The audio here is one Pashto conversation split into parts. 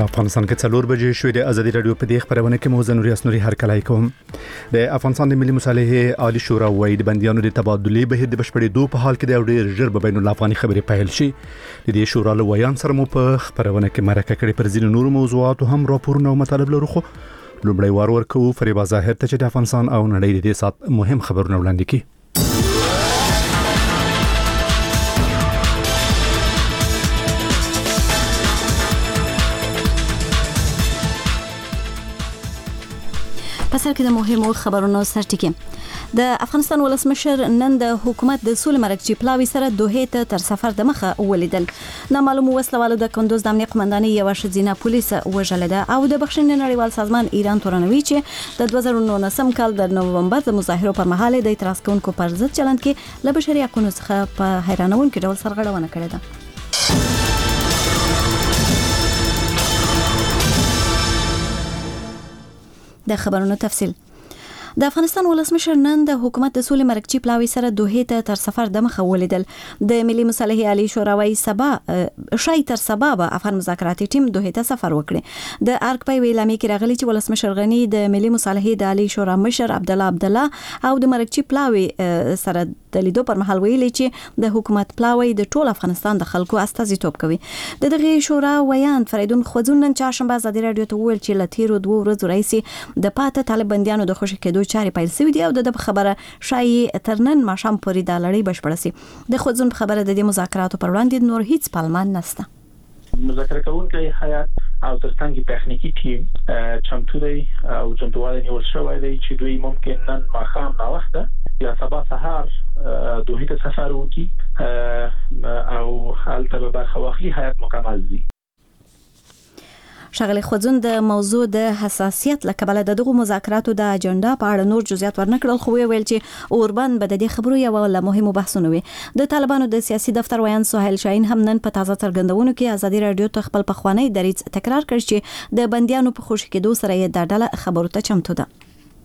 په افغانستان کې 4 بجې شوې د ازادي رادیو په دې خبرونه کې مو زنوري اسنوري هر کلای کوم د افغانستان د ملي مصالحې عالی شورا وایي د بنديانو د تبادلې بهیر د بشپړېدو په حال کې د ډېر ژر به بین الافغاني خبرې پیل شي. د دې شورا له ویان سره مو په خبرونه کې مرکه کړې پر ځینو نورو موضوعاتو هم راپورونه او مطالب لرو. خو لومړی وار ورکو فریبا ظاهر ته چې د افغانستان او نړۍ د دې سات مهم خبرونه وړاندې کړي. پسر کې د مهمو خبرونو سرټکی. د افغانستان ولسمشر نن د حکومت د سولې مرکزي پلاوي سره دوه ته تر سفر د مخه ولیدل. نامعلوم وسلوالو د کندوز د امنیت قومندانۍ یو شذینه پولیس وژل ده او د بخښنې نړیوال سازمان ایران تورنوي چې د 2019 کال د نوومبر د مظاهرو پر مهال د اعتراض کوونکو پر ضد چلند کې له بشري حقوقو څخه په حیرانونکي ډول سرغړونه کړې ده. د خبرونو تفصیل. د افغانستان ولسمشر نن د حکومت د سولې مرکزي پلاوي سره دوه ته تر سفر د مخه ولیدل. د ملي مصالحې عالی شورا وايي تر سبا به افغان مذاکراتي ټیم دوه ته سفر وکړي. د ارګ په اعلامیه کې راغلي چې ولسمشر غنی د ملي مصالحې د عالی شورا مشر عبدالله او د مرکزي پلاوي سره د لیدو پر مهال ویلي چې د حکومت پلاوي د ټول افغانستان د خلکو استازیتوب کوي. د دغه شورا ویان فریدون خوځون نن چهارشنبه ازادي رادیو ته ویل چې لتیرو 2 ورځې راځي د پاته طالب بنديانو د خوشی کېدو چاري پیل شوې دي او د خبره شایي ترنن ماشام پورې د لړۍ بشپړ شي. د خوځون خبره د مذاکراتو پر وړاندې نور هیڅ پالمان نشته. مذاکره کوونکي هیئت او ترڅنګ تخنیکی ټیم چمتو دی او چمتووالی نیول شوی دی چې دوی ممکن نن ماښام ناوخته یا سبا سهار دوی ته سفر وکړي او هلته به برخه واخلي. هیئت مکمل دی. شغله خوځون د موضوع د حساسیت لکبل دغه مذاکراتو د اجنډا په اړه نور جزئیات ورنکړل خو ویل چې اوربان به د دې خبرو یو له مهمو بحثونو وي. د طالبانو د سیاسي دفتر ویان سهیل شاهین هم نن په تازه څرګندونو کې ازادي رادیو ته خپل پخوانی دریځ تکرار کړ چې د بنديانو په خوشی کېدو سره یې د ډله خبرو ته چمتو ده.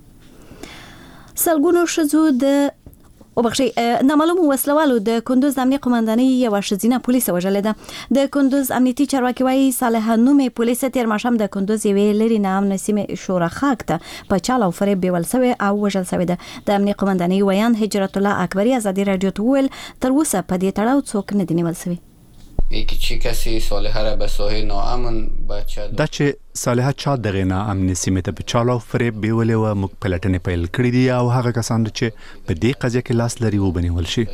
سلګونو شذو د نامعلوم وسلوالو د کندوز د امنیت قومندانۍ یو شذینه پولیس وژل ده. د کندوز امنیتي چارواکي وايي صالح نومي پولیس تیر ماشام د کندوز یوې لري نام نسیمه شورا خاک ته په چاله او فریب بیول سوی او وژل سوی ده. د امنیت قومندانۍ ویان هجرت الله اکبری ازادي رادیو ته ویل تر اوسه په دې تړاو څوک نه دی نیول سوی. کسی صالحه را به ساحه ناامن بچه دا چې صالحه چا دغه ناامن سیمه ته په چاله او فریب بیولې و مقبلتنه پیل کړې دي او هغه کسان چې په دې قضیه کې لاس لري و بنول شي.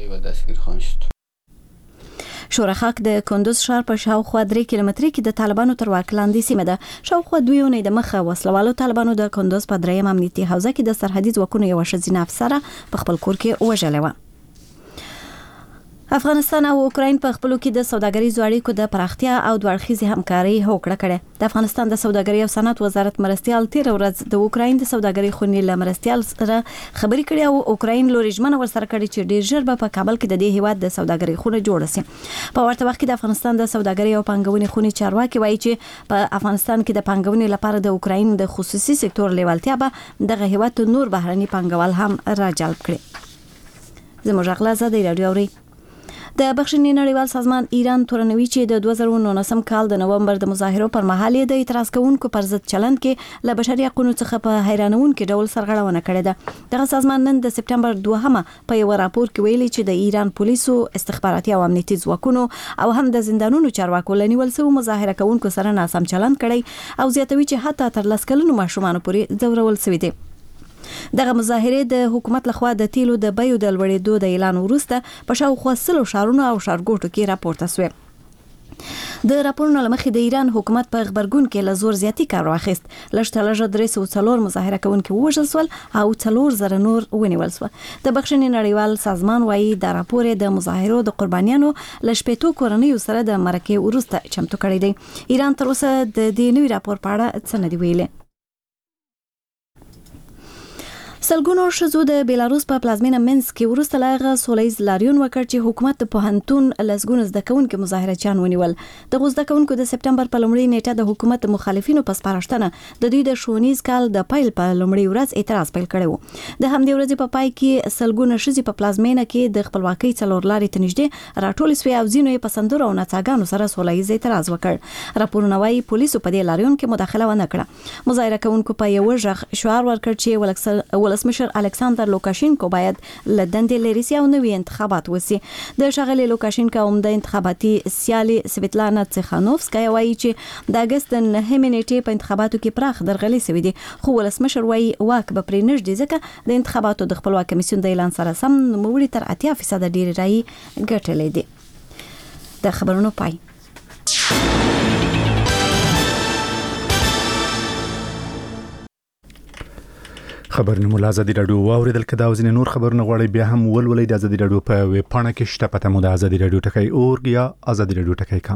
شورا خاک د کندوز ښار په شاوخوا 3 کیلومتري کې د طالبانو تر واک لاندې سیمه ده. شاوخوا 2 اونۍ د مخه وسلوالو طالبانو د کندوز په 3م امنیتي حوزه کې د سرحدي ځواکونو یو شذینه افسر په خپل کور کې وژلې و. افغانستان او اوکراین په خپلو کې د سوداګریزو اړیکو د پراختیا او دوړخیزي همکاري هوکړه کړې. د افغانستان د سوداګرۍ او صنعت وزارت مرستيال تیر ورځ د اوکراین د سوداګرۍ خونې له مرستيال سره خبرې کړې او اوکراین لوري ژمنه ورسره کړې چې ډیر ژر به په کابل کې د دې هیواد د سوداګرۍ خونه جوړه شي. په ورته وخت کې د افغانستان د سوداګرۍ او پانګونې خونې چارواکي وایي چې په افغانستان کې د پانګونې لپاره د اوکراین د خصوصي سکتور لیوالتیا به دغه هیواد ته نور بهرني پانګوال هم راجلب کړي. زموږ غلا زده رادیو اوري. د بخښنې نړیوال سازمان ایران تورنوي چې د 2019 کال د نوومبر د مظاهرو پر مهال د اعتراض کوونکو پر ضد چلند کې له بشري حقوقو څخه په حیرانونکي ډول سرغړونه کړې ده. دغه سازمان نن د سپټمبر 2 په یو راپور کې ویلي چې د ایران پولیسو استخباراتي او امنیتي ځواکونو او هم د زندانونو چارواکو لنیول سو مظاهره کوونکو سره ناسم چلند کړی او زیاتوي چې حتی تر لسکلونو ماشومان پورې ځورول شوی دي. دغه مظاهره د حکومت لخوا د تیلو د بیو د لوړېدو د اعلان وروسته په شاوخوا 100 ښارونو او ښارګوټو کې راپورته شوه. د راپورونو لمخې د ایران حکومت په خبرګون کې له زور زیاتی کار واخیست. لږ 304 مظاهره کوونکي وژل شول او 4000 نور ونیول شول. د بخښنې نړیوال سازمان وايي د راپور د مظاهرو د قربانیانو لشپېتو کورنیو سره د مرکه وروسته چمتو کړی دی. ایران تر اوسه د دې نوي راپور په اړه څه نه دی ویلي. سلګونو شزو د بیلاروس په پلازمینه منسک کې ورسته لاغه سولېز لاریون وکړ چې حکومت په پوهنتون لسګونو زده کوونکو مظاهرچیان ونیول. د زده کوونکو د سپټمبر په لومړۍ نیټه د حکومت مخالفینو په سپارښتنه د دوی د شونیز کال د پایل په لومړۍ ورځ اعتراض پیل کړو. د همدې ورځې په پای کې سلګونو شزي په پلازمینه کې د خپلواکۍ څلور لارې تنجدي راټول سوي او ځینو په سندرو او نڅاګانو سره سولېز اعتراض وکړ. راپورونه وايي پولیسو په دې لاریون کې مداخله ونه کړه. مظاهره کوونکو په یو ژغ شعار ورکړ چې ولسمشر الکساندر لوکاشینکو باید لدندې لري سي او نوې انتخابات وسی. د شغلې لوکاشینکو عمده انتخاباتي سیالي سویتلانا تسخانوفسکا وایي چې د اگست 9 نیټې په انتخاباتو کې پراخ درغلي سوي دي، خو ولسمشر وایي واک به پرې نږدې ځکه د انتخاباتو د خپلواک کمیسیون د اعلان سره سم نوموړي تر 80% ډېری رایې ګټلې دي. د خبرونو پای. خبرونه مو آزادي رادیو واوریدل کدا او ځینې نور خبرونه غواړي بیا هم ولولئ د آزادي رادیو په ویب پاڼه کې شته پته مو د آزادي رادیو ټکی اورګ یا آزادي رادیو ټکی کام.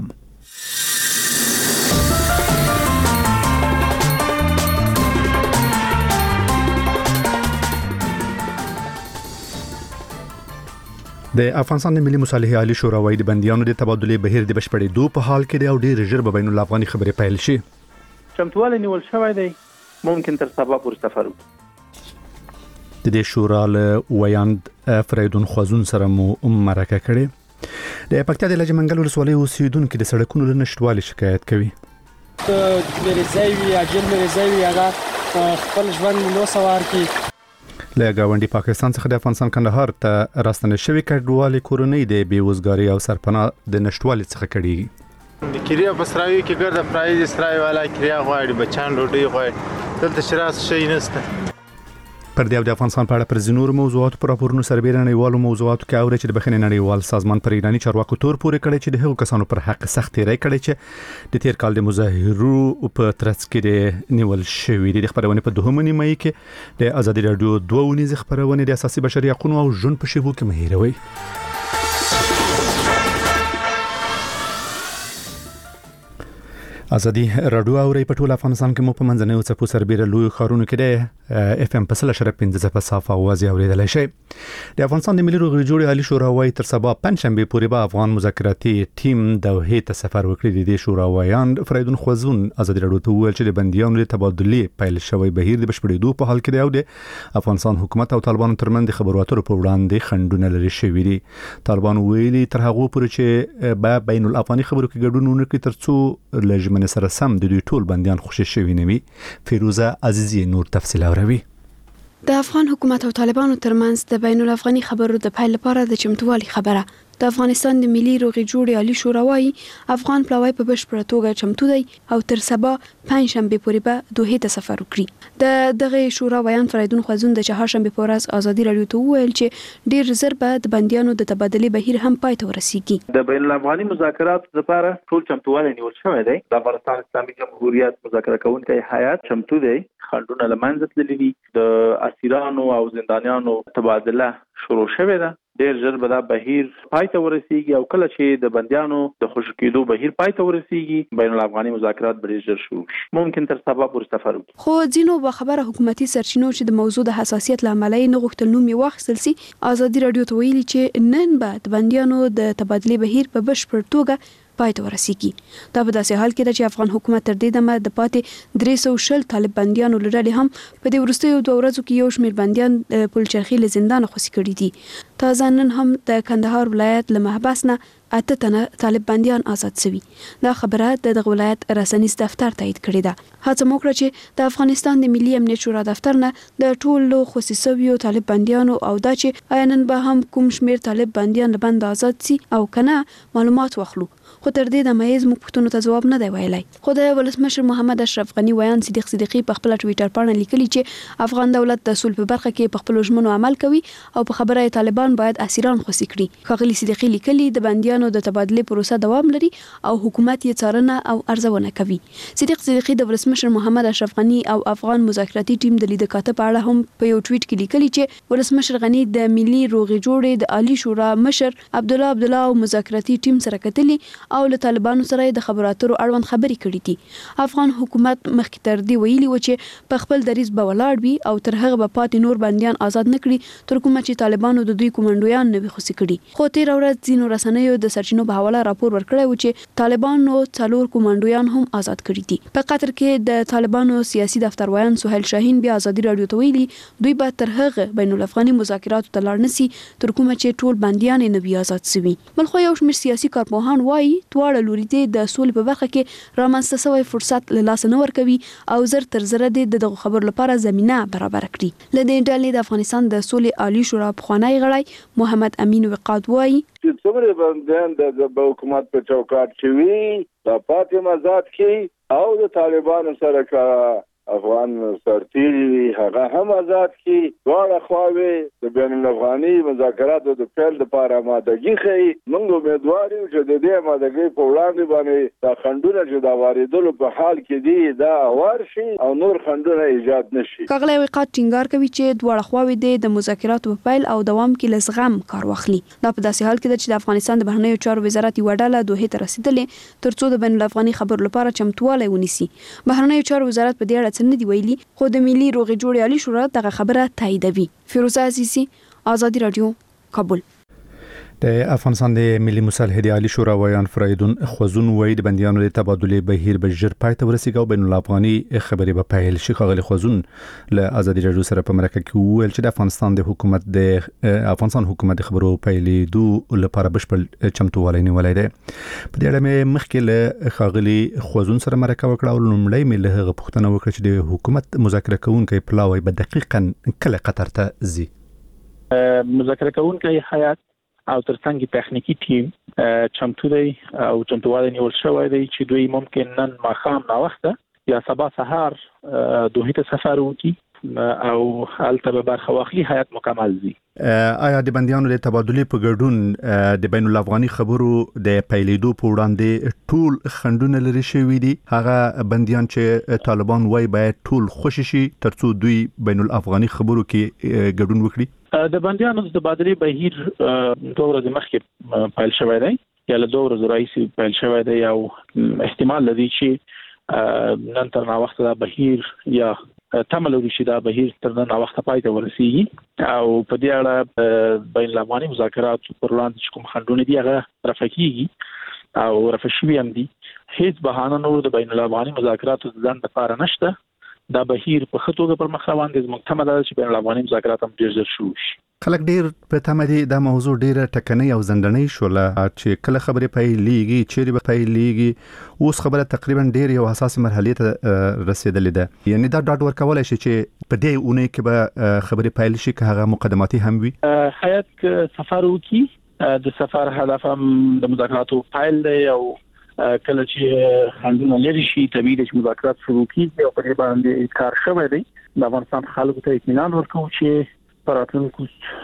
د افغانستان د ملي مصالحې عالی شورا وايي د بنديانو د تبادلې بهیر د بشپړېدو په حال کې دی او ډېر ژر به بین الافغاني خبرې پیل شي. چمتواله نیول شوی دی، ممکن تر سبا پورې سفر وکړي. د دې شورا له ویاند فریدون خوازون سره مو مرکه کړې. د پکتیا د لجمنګل ولسوالۍ اوسیدونکو د سړکونو له نشټوالي شکایت کوي. مرزاوي اجل مرزاوي هغه خپل ژوند نو سوار کی له گاونډي پاکستان څخه د افغانستان کندهار ته راستنه شوی کډوالي کورنۍ د بیوزګاری او سرپناه د نشټوالي څخه کړي. د کریه بسراوي کې ګرځه پرایز اسرائیل والا کریه غواړي بچان روټي غواړي دلته شراس شي نسته. پر دې د افغانستان په اړه پر زینور موضوعات پر راپورونو سربېره نړیوالو موضوعاتو کې اوري چې د بخښنې نړیوال سازمان پر ایرانی چارواکو تور پورې کړی چې د هغو کسانو پر حق سخت رای کړی چې د تیر کال د مظاهرو په ترڅ کې نیول شوی دي. د خبرونه په دوهمه نیمه کې د آزادي رادیو 2 ونیز خبرونه د اساسي بشري حقوقو او ژوند په شیبو کې مهیروي. آزادي رادیو اوري په ټول افغانستان کې مو په منځنۍ او څپو سربېره لوی ښارونو کې د اف ام په 3.15 په صافه आवाज اوریدلای شي. د افغانستان د ملي روغې جوړې عالی شورا وايي تر سبا پنځشنبه پورې به افغان مذاکراتي ټیم دوحه ته سفر وکړي. د شورا ویاند فریدون خوازون آزادي رادیو ته ویل چې د بنديانو د تبادلې پیل شوی بهیر د بشپړېدو په حال کې دی او د افغانستان حکومت او طالبانو ترمنځ د خبرو اترو په وړاندې خنډونه لري شوی دي. طالبان ویلي تر هغه پورې چې به بین الافغاني خبرو کې ګډون ونه کړي ترڅو لجمن سره سم د دوی ټول بنديان خوشی شوی نه وي. فیروزه عزیزی نور تفصیل اوروي. د افغان حکومت او طالبانو ترمنځ د بین الافغاني خبرو د پیل لپاره د چمتووالي خبره د افغانستان د ملي روغې جوړې عالی شورا وايي افغان پلاوی په بشپړه توګه چمتو دی او تر سبا پنځشنبه پورې به دوحه ته سفر وکړي. دغه شورا ویان فریدون خوازون د چهارشنبه په ورځ آزادي رادیو ته ویل چې ډیر زر به د بنديانو د تبادلې بهیر هم پای ته ورسیږي. د بین الافغاني مذاکرات لپاره ټول چمتواله نیول شوی دی. د افغانستان اسلامي جمهوریت مذاکره کوونکی هیئت چمتو دی. خنډونه لمنځه تللي دي. د اسیرانو او زندانیانو تبادله شروع شوې ده. ډیر ژر به دا بهیر پای ته ورسیږي او کله چې د بنديانو د خوشی کېدو بهیر پای ته ورسیږي بین الافغاني مذاکرات به ژر شروع شي. ممکن تر سبا پورې سفر وکړي. خو ځینو به خبره حکومتي سرچینو چې د موضوع د حساسیت لامل نه غوښتل نوم یې واخیستل سي. آزادي رادیو ته ویلي چې نن به د بنديانو د تبادلې بهیر په بشپړ توګه پای ته ورسیږي. دا په داسې حال کې ده چې افغان حکومت تر دې دمه د پاتې 360 طالب بنديانو لرلې هم په دې وروستیو 2 ورځو کې یو شمېر بنديان پلچرخي له زندان خوشي کړي دي. تازه نن هم د کندهار ولایت له محبس نه 8 تنه طالب بنديان آزاد شوي. دا خبره د دغه ولایت رسنیز دفتر تایید کړې ده. هڅه موکړه چې د افغانستان د ملي امنیت شورا دفتر نه د ټولو خصوصي طالب بنديانو او دا چې آیا نن به هم کوم شمیر طالب بنديان له بند آزاد شي او کنه معلومات واخلو. خو تر دې د مېز مخکتونو ته جواب نه دی ویلای. خو د ولسمشر محمد اشرف غنی ویان صدیق صدیقی په خپل ټوئیټر باندې لیکلي چې افغان دولت د صلح په برخه کې په خپل ژمنو عمل کوي او په خبره طالبان مشران باید اسیران خوشي کړي. ښاغلي صدیقي لیکلي د بندیانو د تبادله پروسه دوام لري او حکومت یې څارنه او ارزونه کوي. صدیقي د ولسمشر محمد اشرف غنی او افغان مذاکراتي ټیم د لیدو کاته په اړه هم په یو ټویټ کې لیکلي چې ولسمشر غنی د ملي روغې جوړې د عالی شورا مشر عبدالله او مذاکراتي ټیم سره کتلي او له طالبانو سره د خبرو اترو اړوند خبرې کړې دي. افغان حکومت مخکې تر دې ویلي و چې په خپل دریځ به ولاړ وي او تر هغه به پاتې نور بندیان آزاد نکړي تر کومه چې طالبانو د دوی کومندویان نه وي خوشي کړي. خو تیر ورځ ځینو رسنیو د سرچینو په حواله راپور ورکړی و چې طالبانو 4 کومندویان هم آزاد کړي دي. په قطر کې د طالبانو سیاسي دفتروایان سهیل شاهین بیا ازادي رادیو ته ویلي دوی به تر هغه بین الافغاني مذاکراتو ته لاړ نشي تر کومه چې ټول بندیان نه وي آزاد شوي. بلخو یو شمېر سیاسي کارپوهان وایي دواړه لوري د سولې په برخه کې رامنځته شوی فرصت له لاس نه ورکوي او زر تر زر دغه خبر لپاره زمينه برابر کړي. لدې ډلې د افغانستان د سولې عالی شورا پخوانی غړی محمد امین وقاد وایي چې څومره بندیان د حکومت په چوکاټ کې وي د پاتې آزاد کی او د طالبانو سره کا افغان سرتیری هغه هم آزاد کی دواړه خواوې د بین الافغاني مذاکراتو د پیل لپاره آمادګي ښیي. موږ امیدوار یو چې د دې آمادګۍ په وړاندې باندې دا خنډونه چې دا واردولو په حال کې دي دا هوار شي او نور خنډونه ایجاد نشي. ښاغلی وقاد ټینګار کوي چې دواړه خواوې د مذاکراتو په پیل او دوام کې له زغم کار واخلي. دا په داسې حال کې ده چې د افغانستان د بهرنیو چارو وزارت یوه ډله دوحې ته رسیدلې ترڅو د بین الافغاني خبرو لپاره چمتوالی ونیسي. بهرنیو چارو وزارت په دې اړه څه نه دی ویلي خو د ملي روغې جوړې عالی شورا دغه خبره تاییدوي. فیروزه عزیزی ازادي رادیو کابل. د افغانستان د ملي مصالحې عالی شورا ویان فریدون خوزون وای د بندیانو د تبادله بهیر به ژر پای ته ورسیږي او بین الافغاني خبرې به پیل شي. ښاغلي خوزون له ازادي رادیو سره په مرکه کې ویل چې د افغانستان حکومت د خبرو پیلېدو لپاره بشپړ چمتووالی نیولی دی. په دې اړه مې مخکې له ښاغلي خوزون سره مرکه وکړه او لومړی مې له هغه پوښتنه وکړه چې د حکومت مذاکره کوونکی پلاوی به دقیقاً کله قطر ته ځي. مذاکره کوونکی هیئت او ترڅنګ تخنیکی ټیم چمتو دی او چمتووالی نیول شوی دی چې دوی ممکن نن ماښام ناوخته یا سبا سهار دوحې ته سفر وکړي او هلته به برخه واخلي. هیئت مکمل دی. آیا د بندیانو د تبادلې په ګډون د بین الافغاني خبرو د پیلېدو په وړاندې ټول خنډونه لري شوي دي؟ هغه بندیان چې طالبان وایي باید ټول خوشي شي ترڅو دوی بین الافغاني خبرو کې ګډون وکړي. د بندیانو د تبادلې بهیر 2 ورځې مخکې پیل شوی دی یا له 2 ورځې راهیسې پیل شوی دی او احتمال لري چې نن تر ناوخته دا بهیر یا تمه لري چې دا بهیر تر نن وخت پای ته ورسیږي او په دې اړه بین الافغاني مذاکرات پر وړاندې چې کوم خنډونه دي هغه رفع کیږي او رفع شوي هم دي. هیڅ بهانه نور د بین الافغاني مذاکراتو ځان لپاره نشته. دا بهیر په خطوګه پر مخ روان دي. زموږ تمه ده چې بین الافغاني مذاکرات هم ډیر ژر شروع شي. خلک ډیر په تمه دي دا موضوع ډیره ټکنۍ او زندنۍ شوله چې کله خبرې پیلېږي چیرې به پیلېږي. اوس خبره تقریبا ډیر یو حساس مرحلې ته رسیدلې ده. یعنی دا ډاډ ورکولای شي چې په دې اونۍ کې به خبرې پیل شي که هغه مقدماتي هم وي. هیئت سفر وکړي. د سفر هدف هم د مذاکراتو پیل دی او کله چې خنډونه لري شي طبیعي چې مذاکرات شروع کیږي او په دې باندې کار شوی دی. د افغانستان خلکو ته اطمینان ورکوم چې په راتلونکو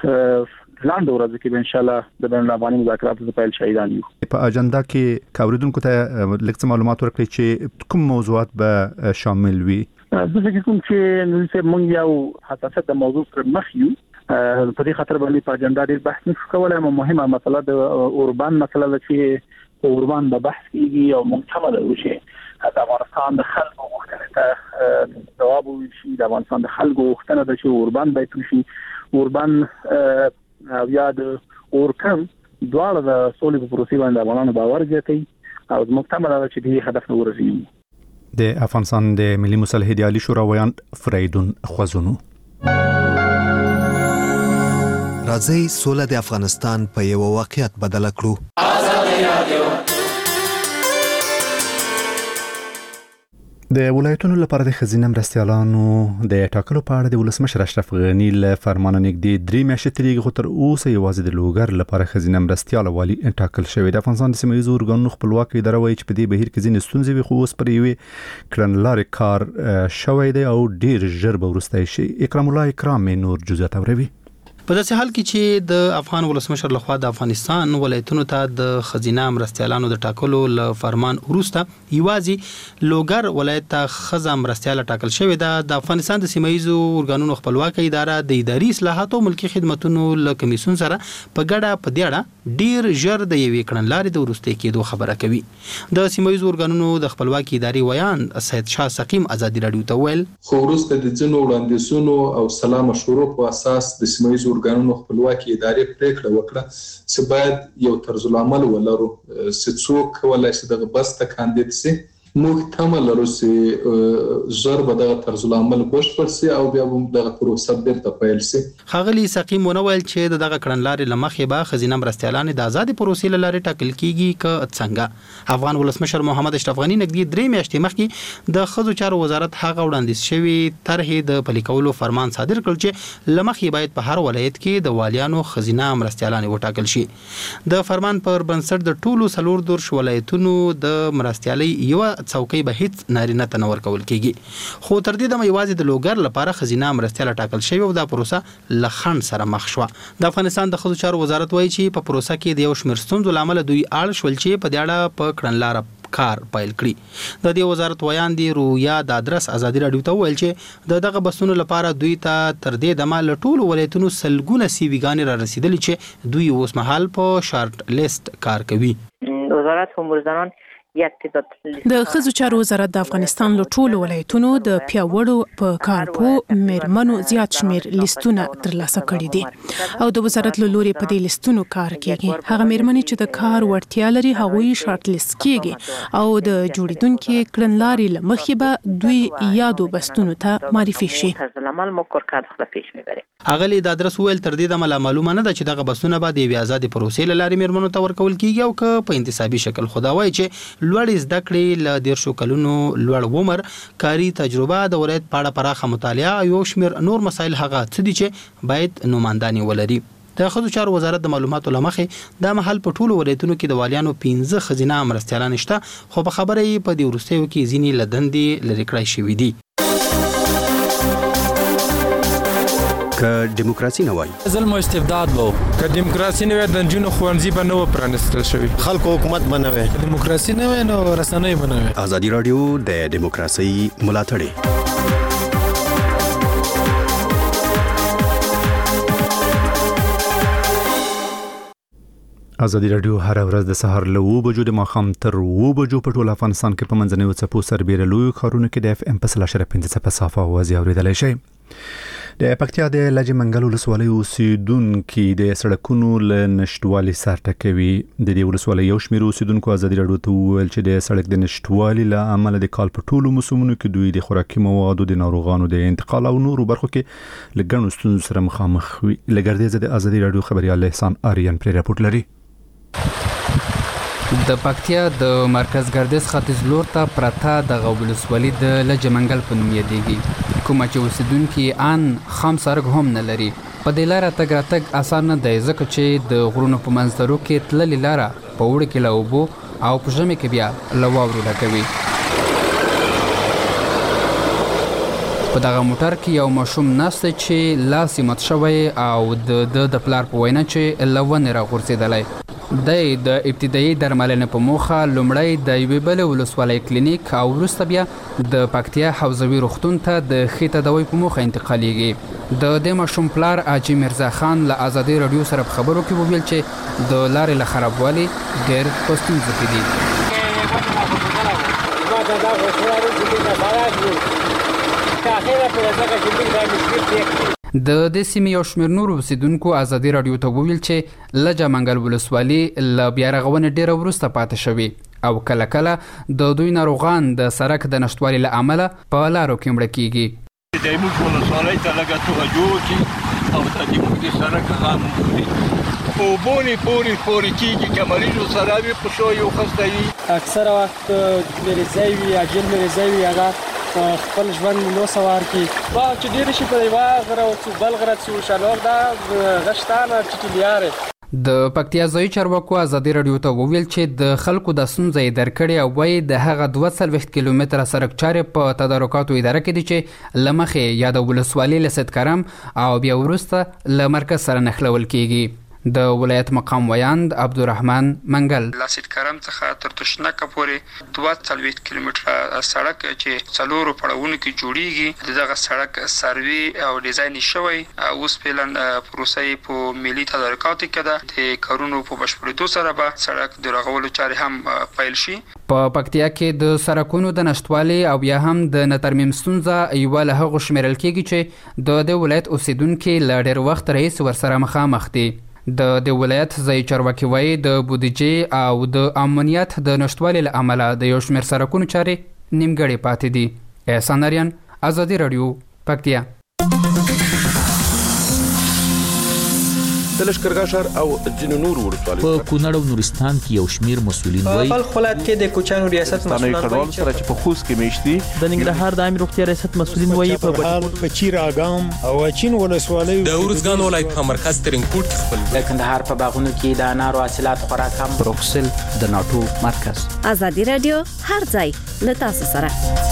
لاندې ورځو کې ان شاء الله د بین الافغاني مذاکراتو د پیل شاهدان یو. په اجنډا کې کاوریدونکو ته لږ معلومات ورکړئ چې کوم موضوعات به شامل وي. زه فکر کوم چې نن موږ یو حساسیت د موضوع پر مخ یو. په دې خاطر باندې په اجنډا ډیر بحث نشو کولای. مهمه مسله د اوربان مسله ده چې اوربان به بحث کیږي او محتمل وشي د افغانستان د خلکو غوښتنې ته جواب وشي. د افغانستان د خلکو غوښتنه ده چې اوربان باید وشي. اوربان او یا د اورکم دواړه د سولې په پروسې باندې افغانانو باور زیاتوي او محتمل ده چې دې هدف ورسیږي. د افغانستان د ملي مصالحې عالی شورا ویان فریدون خوزونو. راځي سوله د افغانستان په یو واقعیت بدل کړو. د ولایتونو لپاره د خزینه مرستیالانو د ټاکلو په اړه د ولسمشر اشرف غنی له فرمانه نږدې 3 میاشتې تیریږي خو تر اوسه یوازې د لوګر لپاره خزینه مرستیال والی ټاکل شوی. د افغانستان د سیمه ییزو ارګانونو خپلواک اداره وایي چې په دې بهیر کې ځینې ستونزې وي خو اوس پر یوې کړنلارې کار شوی دی او ډیر ژر به وروسته شي. اکرام الله اکرام نور جزئیات اوروي. په داسې حال کې چې د افغان ولسمشر لخوا د افغانستان ولایتونو ته د خزینه مرستیالانو د ټاکلو ل فرمان وروسته یوازې لوګر ولایت ته خزه مرستیاله ټاکل شوې ده. د افغانستان د سیمایي ارګانونو خپلواکي اداره د اداري اصلاحاتو ملکی خدماتونو ل کمیسیون سره په ګډه په دیاړه ډیر ژر د یوې کړنلارې د ورسته کېدو خبره کوي. د سیمایي ارګانونو د خپلواکي اداري ویان سید شاه سقیم ازادي رادیو ته ویل خو ورسته د ځینو وړاندیزونو او سلا مشورو په اساس د سیمایي ارګانونو خپلواکي ادارې پریکړه وکړه چې باید یو طرز العمل ولرو چې څوک ولای شي دغه بس ته کاندید شي. موږ تمه لرو چې ژر به دغه طرز العمل بشپړ شي او بیا به دغه پروسه بیرته پیل شي. ښاغلي سقیم ونویل چې دغه کړنلارې له مخې به خزینه مرستیالانې د ازادې پروسې له لارې ټاکل کیږي که څنګه. افغان ولسمشر محمد اشرف غني نږدې 3 میاشتې مخکې د ښځو چارو وزارت هغه وړاندیز شوی طرحې د پلي کولو فرمان صادر کړ چې له مخې باید په هر ولایت کې د والیانو خزینه مرستیالانې وټاکل شي. د فرمان پر بنسټ د ټولو 4 ولایتونو د مرستیالۍ یو څوکۍ به هیڅ نارینه ته نه ورکول کیږي. خو تر دې دمه یوازې د لوګر لپاره خزینه مرستیاله ټاکل شوی او دا پروسه له خنډ سره مخ شوه. د افغانستان د ښځو چارو وزارت وایي چې په پروسه کې د یو شمېر ستونزو له امله دوی اړ شول چې په دې اړه په کړنلاره کار پیل کړي. د دې وزارت ویان دی رویا د ادرس ازادي رادیو ته ویل چې دغه بسونو لپاره دوی ته تر دې دمه له ټولو ولایتونو سلګونه سیویګانې را رسیدلې چې دوی اوس مهال په شارټ لیست کار کوي. وزارت امور زنان د ښځو چارو وزارت د افغانستان له ټولو ولایتونو د پیاوړو په کارپو میرمنو زیات شمیر لیستونه ترلاسه کړي دي او د وزارت له لوري په دې لیستونو کار کیږي. هغه میرمنې چې د کار وړتیا لري هغوی شارټ لیست کیږي او د جوړیدونکو کړنلارې له مخې به دوی یادو بستونو ته معرفي شي. اغلی د ادرس ویل تر دې دمه معلومه نه ده چې دغه بسونه به د آزادې پروسې لارې میرمنو ته ورکول کیږي او که په انتصابي شکل. خدا وایي چې لوړ زده کړې له 10 کلونو لوړ عمر کاری تجربه د ولایت په اړه پراخه مطالعه او یو شمېر نور مسایل هغه څه دي چې باید نومانداني ولري. د ښځو چارو وزارت د معلوماتو له مخې د محل په ټولو ولایتونو کې د والیانو 15 خزینه مرستیالان شته خو په خبره یې په دې وروستیو کې ځینې له دندې لرې کړای شوي دي. که دیموکراسي نه وای ظلم او استبداد وو که دیموکراسي نه وای د جنونو خوانزي به نه پرانستل شوی خلکو حکومت بنوي دیموکراسي نه وای نو رسنۍ بنوي. ازادي رادیو د دیموکراسي ملاتړ ازادي رادیو هر ورځ د سهار له 9 بجو د ماښام تر 9 بجو په ټول افغانستان کې په منځنیو څپو سربېره لوی ښارونو کې د FM په 105 په صافه اوازې اورېدلی شئ. د پکتیا د لجه منګل ولسوالۍ اوسیدونکو د سړکونو له نشټوالي سر ټکوي. د دې ولسوالۍ یو شمېر اوسیدونکو ازادي رادیو ته وویل چې د سړک د نشټوالي له امله د کال په ټولو موسمونو کې دوی د خوراکي موادو د ناروغانو د انتقال او نورو برخو کې له ګڼو ستونزو سره مخامخ وي. له ګردیزه د ازادي رادیو خبريال احسان آریان پرې راپورټ لري. د پکتیا د مرکز ګردیز ختیځ لور ته پرته د ولسوالۍ د لجه منګل په نوم یادېږي کومه چې اوسیدونکي ان خام سړک هم نه لري. په دې لاره تګ راتګ اسان نه دی ځکه چې د غرونو په منځرو کې تللې لاره په وړو کې له اوبو او په ژمي کې بیا له واورو ډکوي. په دغه موټر کې یو ماشوم نسته چې لاس یې مات شوی او د پلار په وینا چې له ونې راغورځېدلی. د ابتدایي درملنې په موخه لومړی د یوې بلې ولسوالۍ کلینیک او وروسته بیا د پکتیا حوزوي روغتون ته د ښې تداوۍ په موخه انتقالیږي. د دې ماشوم پلار حاجي مرزا خان له ازادي رادیو سره په خبرو کې وویل چې د لارې له خرابوالي ډېر په ستونزو کې دي. د دې سیمې یو شمېر نور اوسیدونکو ازادي رادیو ته وویل چې لجه منګل ولسوالي له بیا رغونې ډېره وروسته پاتې شوې او کله کله د دوی ناروغان د سړک د نشتوالي له امله په لارو کې مړه کیږي. د موږ ولسوالۍ ته لږه توګه جوړ کړي او د دې سړک هم وکړي او بونې پورې کېږي که مریضو سره وي په شو یو خسته وي اکثره وخت مریضی وي عاجل مریضی وي هغه خپل ژوند نو سوار کی با چې ډیر شي په یو غره او بل غره څو شلوغ دا غشتانه چې لیاره د پکتیا ځای چارواکو ازادي رادیو ته وویل چې د خلکو د ستونزې درکړې او وایي د هغه 240 کیلومتره سړک چارې په تدارکاتو اداره کې دي چې لمخې یا د ولسوالۍ له سدکرم او بیا وروسته له مرکز سره نښلول کیږي. د ولایت مقام ویاند عبدالرحمن منګل لا سدکرم څخه تر تشنک پورې 240 کیلومتره سړک چې څلورو پړاوونو کې جوړیږي دغه سړک سروي او ډیزاین شوی اوس پلان پروسې په ملي تدارکاتو کې ده د کارونو په بشپړېدو سره به سړک د رغولو چارې هم پیل شي. په پکتیا کې د سړکونو د نشټوالي او بیا هم د نترمیم ستونزه یو له هغو شمیرل کېږي چې د ولایت اوسیدونکو له ډېر وخت رئیس ورسره مخامخ دي. د ولایت ځای چارواکي وایي د بودیجې او د امنیت د نشټوالي له امله د یو شمېر سړکونو چارې نیمګړې پاتې دي. احسان اریان، ازادي رادیو، پکتیا. د لشکرګاه ښار او ځینو نورو ولسوالیو په کونړ او نورستان کې یو شمیر مسؤلین وایي په بلخ ولایت کې د کوچانو ریاست مسؤلین وایي چې په خوست کې میشتي د ننګرهار د عامه روغتیا ریاست مسؤلین وایي په چیر اګام او چین ولسوالیو د ورزګان ولایت په مرکز ترنګوټ کې خپل د کندهار په باغونو کې د انارو حاصلات خورا کم. بروکسل د ناتو مرکز. ازادي رادیو هر ځای له تاسو سره.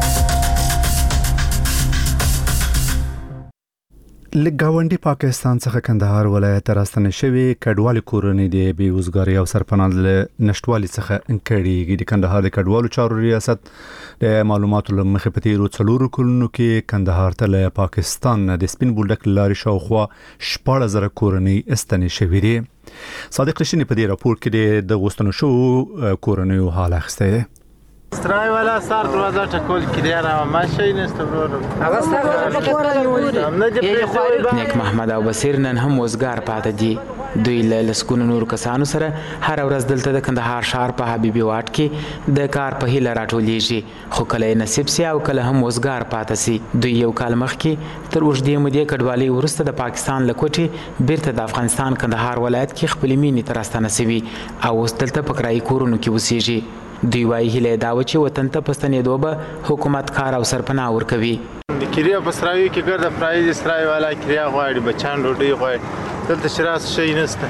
لګاونډي پاکستان څخه کندهار ولایت راستنه شوی کډوال کورنۍ د بیوزګاری او سرپناه له نشټوالي څخه انکړيږي. د کندهار د کډوالو چارو ریاست د معلوماتو لمخې په تیرو څلورو کلونو کې کندهار ته له پاکستان د سپین بولډک لارې شاوخوا 14,000 کورنۍ استنې شوې دي. صادق رشینی په دې راپور کې د غوښتنو شو کورنۍ حال اخیسته ده. استرای والا سار دروازه ټکول کړی را ما شي نست ورو هغه سره نیک محمد او بصیر نن هم وزګار پاتې دي. دوی له لسکونو نور کسانو سره هر ورځ دلته د کندهار ښار په حبیبي واټ کې د کار په هیله راټولیږي، خو کله نصیب سي او کله هم وزګار پاتې سي. دوی یو کال مخکې تر اوږدې مودې کډوالۍ وروسته د پاکستان له کوټې بیرته د افغانستان کندهار ولایت کې خپلې مینې ته راستنه سوي او اوس دلته په کرایي کورونو کې اوسېږي. دوی وايي هیله دا و چې وطن ته په ستنېدو به حکومت کار او سرپناه ورکوي. د کریا په سراوي کې ګرځه پرایز اسرائیل والا کریا غواړي بچان ډوډۍ غواړي دلته شراس شي نسته.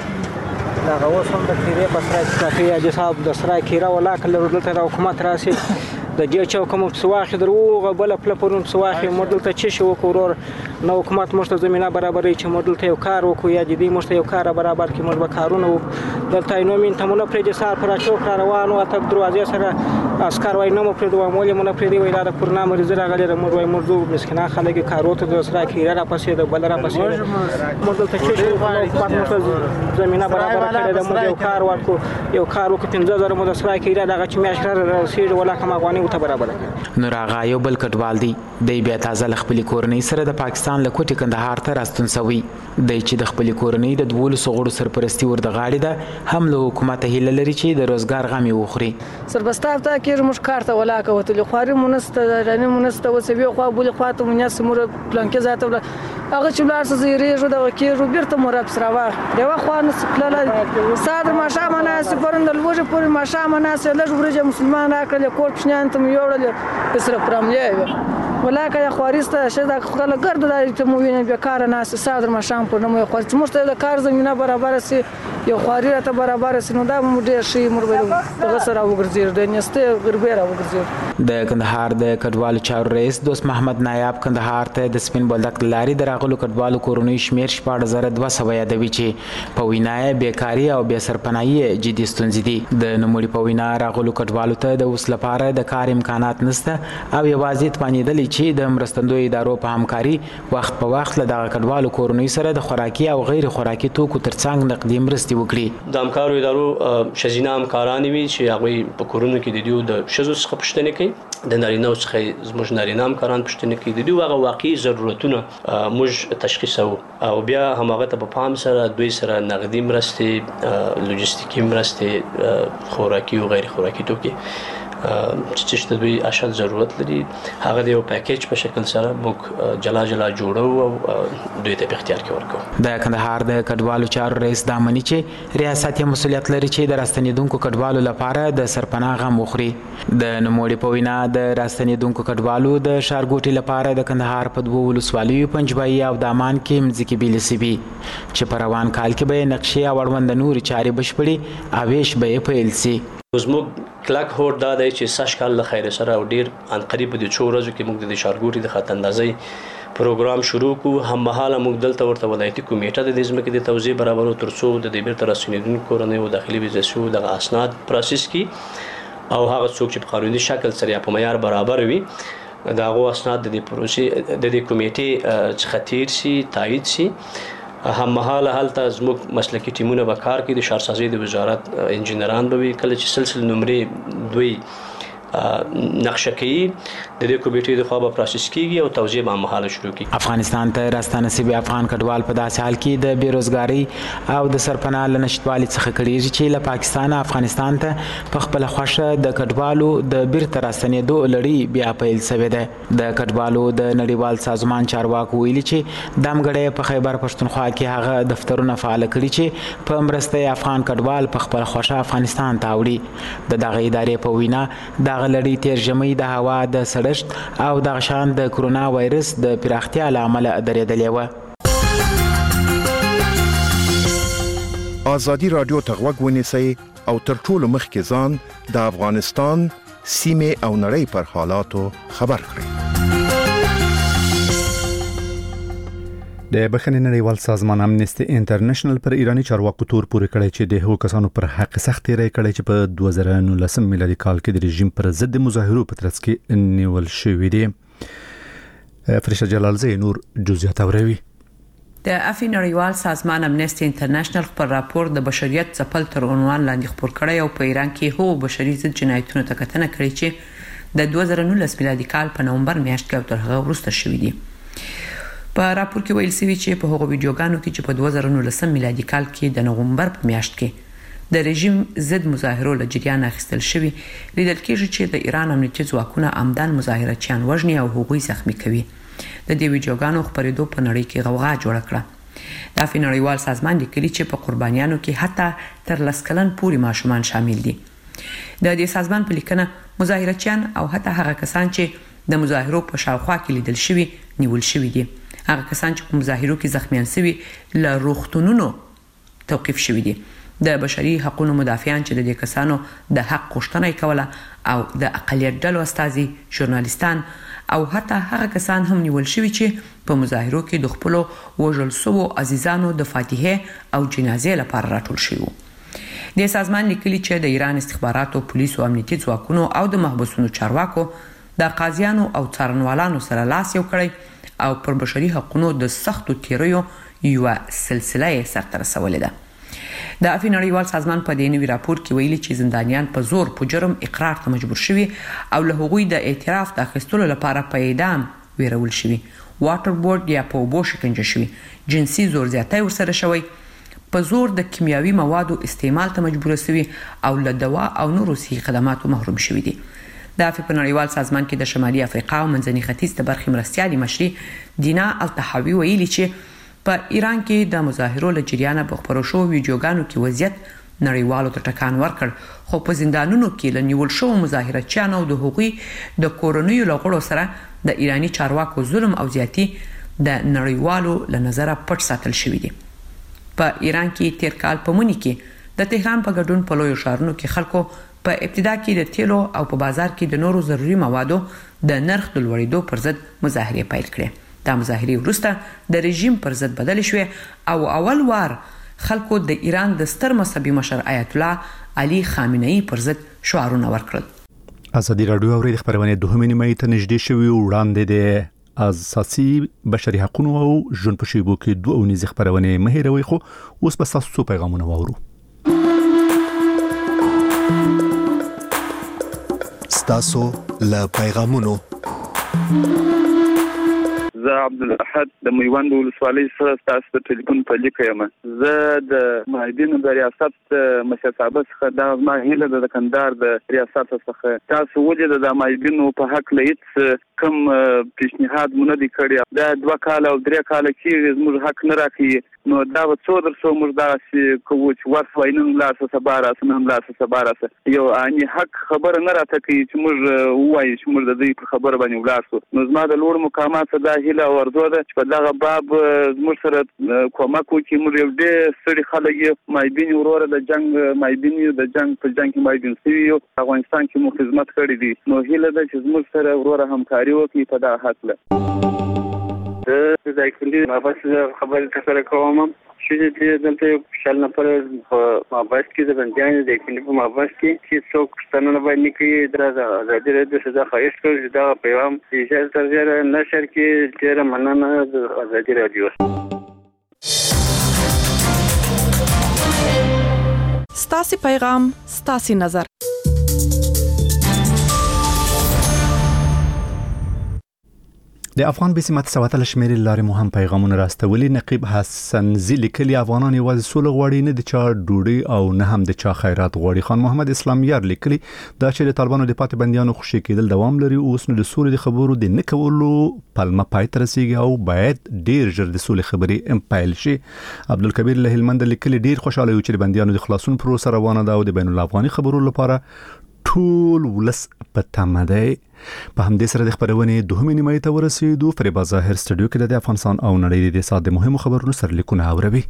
دا اوس هم د کریا په سراوي کې کافي اجي صاحب د سراوي کریا ولا کله دلته د حکومت راسي د دې چوکم سواخ دروغه بل خپل پرون سواخ مودل ته چې شو کورور نو حکومت مشته زمينه برابرې چې مودل ته یو کار وکړو یا دې مشته یو کار برابر کې موږ به کارونه دلته نو مين ته مونږ پرې سار پر چوک روانو اته دروازې سره عسكر وای نو پرې دوه مولې مونږ پرې دی ویل د پرنامه رزره غلې موږ وای موږ مسکینه خلک کاروته د سره کې را پسې د بل را پسې مودل ته چې شو زمينه برابر کړې د موږ یو کار ورکو یو کار وکړو 15000 موږ سره کې دغه چې میاشتره رسید ولا کوم افغاني ته برابر کړ. نور هغه یو بل کډوال دی د بیا تازه خپل کورنۍ سره د پاکستان له کوټې کندهار ته راستون سوی د چې د خپل کورنۍ د 12 غړو سرپرستی ور د غاړې ده هم له حکومت هیله لري چې د روزګار غمي وخوري. سربستاف ته کې موږ کارته ولا کوته خواري مونسته رانه مونسته وسوي خو بل خواته مونیاس مور پلان کې ذاته هغه چې بلار څه زیریږي د کې روبرت مراب سراوا دیو خوانه سپلل صادر ماشه مناسب پرند لوجه پور ماشه مناسب لږ ورجه مسلمان راکړل کوټ پښنان ته یوړل سره پراملې ولا که خوارسته شدا خلک ګرد د موینه به کار نه صادر ماشام پر نو خو چې مشته د کار زمينه برابر سي یو خواري راته برابر سي نو دا مو ډېر شي مور به دغه سره وګرځي د نسته غربيره وګرځي. د کندهار د کډوالو چارو رئیس دوست محمد نایاب کندهار ته د سپین بولدک لاري دراغلو کډوالو کورونی شمیر 14200 یادوي چې په وینای بیکاری او بیا سرپناهي جدي ستونزې دي. د نموړي په وینا راغلو کډوالو ته د اوس لپاره د کار امکانات نشته او یوازې توانیدل چې د مرستندوی ادارو په همکاري وخت په وخت له دغه کډوالو کورنۍ سره د خوراکي او غیر خوراکي توکو ترڅنګ نقدي مرستې وکړي. د همکارو ادارو شزینه همکاران وي چې هغه په کورونو کې د دیو د شزو څخه پوښتنه کوي د نارینه څخه زموږ نارینه همکاران پوښتنه کوي د دیو هغه واقعي ضرورتونه موږ تشخیصو او بیا همغه ته په پام سره دوی سره نقدي مرستې لوجستیکي مرستې خوراکي او غیر خوراکي توکي چې د دوی اشد ضرورت لري هغه د یو پیکیج په شکل سره موږ جلا جوړو او دوی ته په اختیار کې ورکو. د کندهار د کډوالو چارو رئیس دامنی چې ریاست یې مسؤلیت لري چې د راستنیدونکو کډوالو لپاره د سرپناه غم وخوري. د نوموړي په وینا د راستنیدونکو کډوالو د ښارګوټي لپاره د کندهار په 2 ولسوالیو پنجبایي او دامان کې مځکې بیلې سوي چې په روان کال کې به نقشې او اړوند نورې چارې بشپړي او ویش به یې پیل سي. زموږ کلک هوډ دا دی چې سږ کال له خیر سره او ډیر ان قریب د 4 ورځو کې موږ د ښارګوټي د خط اندازۍ پروګرام شروع کوو. هم مهاله موږ دلته ورته ولایتي کمیټه د ځمکې د توزیع برابرو ترڅو د دې بیرته راستنیدونکو کورنیو داخلي ویزاسیو د اسناد پروسس کی او هغه څوک چې په قانوني شکل سره یا په معیار برابر وي دا غو اسناد د دې پروسې د دې کمیټې څخه تیر شي تایید شي. هم مهاله هلته زموږ مسلکي ټیمونه به کار کوي. د ښارسازۍ د وزارت انجینران به وي کله چې سلسله نمرې دوی نقشه کوي د دې کمیټې د خوا به پروسس کیږي او توزیع به مهاله شروع کیږي. افغانستان ته راستانه سوي افغان کډوال په داسې حال کې د بیروزګاری او د سرپناه له نشټوالي څخه کړيږي چې له پاکستان افغانستان ته په خپل خوښه د کډوالو د بیرته راستنېدو لړۍ بیا پیل شوې ده. د کډوالو د نړیوال سازمان چارواکو ویلي چې دامګړی په خیبر پښتونخوا کې هغه دفترونه فعال کړي چې په مرسته افغان کډوال په خپل خوښه افغانستان ته وړي. د دغه ادارې په وینا د لړۍ تیر ژمي د هوا د سړښت او د غشان د کرونا وایرس د پراختیا له امله درېدلې وه. ازادي رادیو ته غوږ ونیسئ او تر ټولو مخکې ځان د افغانستان سیمې او نړۍ پر حالاتو خبر کړئ. د بخښنې نړیوال سازمان امنیستي انټرنیشنل پر ایرانی چارواکو تور پورې کړی چې د هغو کسانو پر حق سخت تیری کړی چې په 2019 میلادي کال کې د رژیم پر ضد مظاهرو په ترڅ کې نیول شوي دي. فرشته جلالزی نور جزئیات اوروي. د افی نړیوال سازمان امنیستي انټرنیشنل خپل راپور د بشریت ځپل تر عنوان لاندې خپور کړی او په ایران کې هغو بشري ضد جنایتونو ته کتنه کړې چې د 2019 میلادي کال په نومبر میاشت کې تر هغه وروسته شوي دي. په راپور کې ویل شوی چې په هغو ویډیوګانو کې چې په 2019 میلادي کال کې د نومبر په میاشت کې د رژیم ضد مظاهرو له جریان اخیستل شوی لیدل کېږي چې د ایران امنیتي ځواکونه عمدن مظاهرچیان وژني او هغوی زخمی کوي. د دې ویډیوګانو خپرېدو په نړۍ کې غوغا جوړه کړه. د افغان نړیوال سازمان لیکلي چې په قربانیانو کې حتی تر 10 کلن پورې ماشومان شامل دي. د دې سازمان په لیکنه مظاهرچیان او حتی هغه کسان چې د مظاهرو په شاوخوا کې لیدل شوی نیول شوی دي. هغه کسان چې په مظاهرو کې زخمیان شوي له روغتونونو توقیف شوي دي. د بشري حقوقو مدافعان چې د دې کسانو د حق غوښتنه کوله او د اقلیت ډلو استازي ژورنالیستان او حتی هغه کسان هم نیول شوي چې په مظاهرو کې د خپل وژل شوو عزیزانو د فاتحه او جنازې لپاره راټول شوي. د سازمان لیکلي چې د ایران استخباراتو پولیسو امنیتي ځواکونو او د محبوسونو چارواکو د قاضیانو او څارنوالانو سره لاس یو کړی او پر بشري حقوقو د سختو تیریو یو سلسله یې سرته رسولې ده. د افغان نړیوال سازمان په دې نوي راپور کې ویلي چې زندانیان په زور په جرم اقرار ته مجبور شوي او له هغوی د اعتراف د اخیستلو لپاره په اعدام ویرول شوي، واټر بورډ یا په اوبو شکنجه شوي، جنسي زور زیاتی ورسره شوی، په زور د کیمیاوي موادو استعمال ته مجبور شوي او له دوا او نورو صحي خدماتو محروم شوي دي. د افریقا نړیوال سازمان کې د شمالي افریقا او منځني ختیځ د برخې مرستیالي مشري دینا الطحاوي ویلي چې په ایران کې د مظاهرو له جریانه په خپرو شوو ویډیوګانو کې وضعیت نړیوالو ته ټکان ورکړ، خو په زندانونو کې له نیول شوو مظاهرچیانو او د هغوی د کورنیو له غړو سره د ایراني چارواکو ظلم او زیاتی د نړیوالو له نظره پټ ساتل شوي دي. په ایران کې تیر کال په مني کې د تهران په ګډون په لویو ښارونو کې خلکو په ابتدا کې د تیلو او په بازار کې د نورو ضروري موادو د نرخ د لوړېدو پر ضد مظاهرې پیل کړې. دا مظاهرې وروسته د رژیم پر ضد بدل شوې او اول وار خلکو د ایران د ستر مذهبي مشر آیت الله علي خامنه‌ای پر ضد شعارونه ورکړل. ازادي رادیو اوري خبرونه دوه نیمه ته نږدې شوی وړاندې د اساسي بشري حقوقو او ژوند په شیبو کې دوه ونیز خبرونه مهیروي خو اوس په تاسو پیغامونه واورو. ستاسو له پیغامونو زه عبدالاحد د میوند ولسوالۍ سره تاسو ته ټلیفون په لیکه یم. زه د مایدینو د ریاست مشر صاحب څخه دا ما هیله د کندهار د ریاست څخه تاسو ولې د مایدینو په حق لید کوم پیشنهاد مونږ دي کړی دا 2 کال او 3 کال کې موږ حق نه راکې نو دا څو درسو موږ دا چې کوچ ورسوینن لا سبارا سنن لا سبارا یو اني حق خبر نه راته کوي چې موږ وایي چې موږ د دې په خبر باندې ولاسو نو زما د لوړ مقامات دا هیله ورته ده چې په دغه باب موږ سره کومک وکړي موږ یو ډېر ستړي خلک یو مایدین وروره د جنگ مایدین د جنگ په جنگ کې مایدین سوي یو افغانستان کې مو خدمت کړې دي نو هیله ده چې موږ سره وروره همکاري وکړي په دا حق له د ځکه ما بس خبرې تاسو کوم چې دلته یو شل نفر په مابس کې د بندیانو د کلی په مابس کې چې څوک ستنه باندې کې درازه ازادي رد صدا خواهش کوي دا پیغام چې تر ډیره نشر کې ډیره مننه د ازادي رادیو. ستاسو پیغام ستاسو نظر. د افغان بسمت سواتل شمیرې لارې مو هم پیغامونه راستولي. نقیب حسن زیلی کلی افغانان یوازې سوله غواړي نه د چا ډوډۍ او نه هم د چا خیرات غواړي. خان محمد اسلام یار لیکلي دا چې د طالبانو د پاتې بندیانو خوشي کېدل دوام لري اوس نو د سولې د خبرو د نه کولو پلمه پای ته رسیږي او باید ډیر ژر د سولې خبرې امپایل شي. عبدالکبیر له هلمند لیکلي ډیر خوشاله یو چې د بندیانو د خلاصون پروسه روانه ده او د بین الافغاني خبرو لپاره ټول ولس په تمه دی. په همدې سره د خبرونې دوهمې نیمایي ته ورسېدو. فریبا ظاهر سټوډیو کې د افغانستان او نړۍ د ساده مهمو خبرونو سرلیکونه اوروي.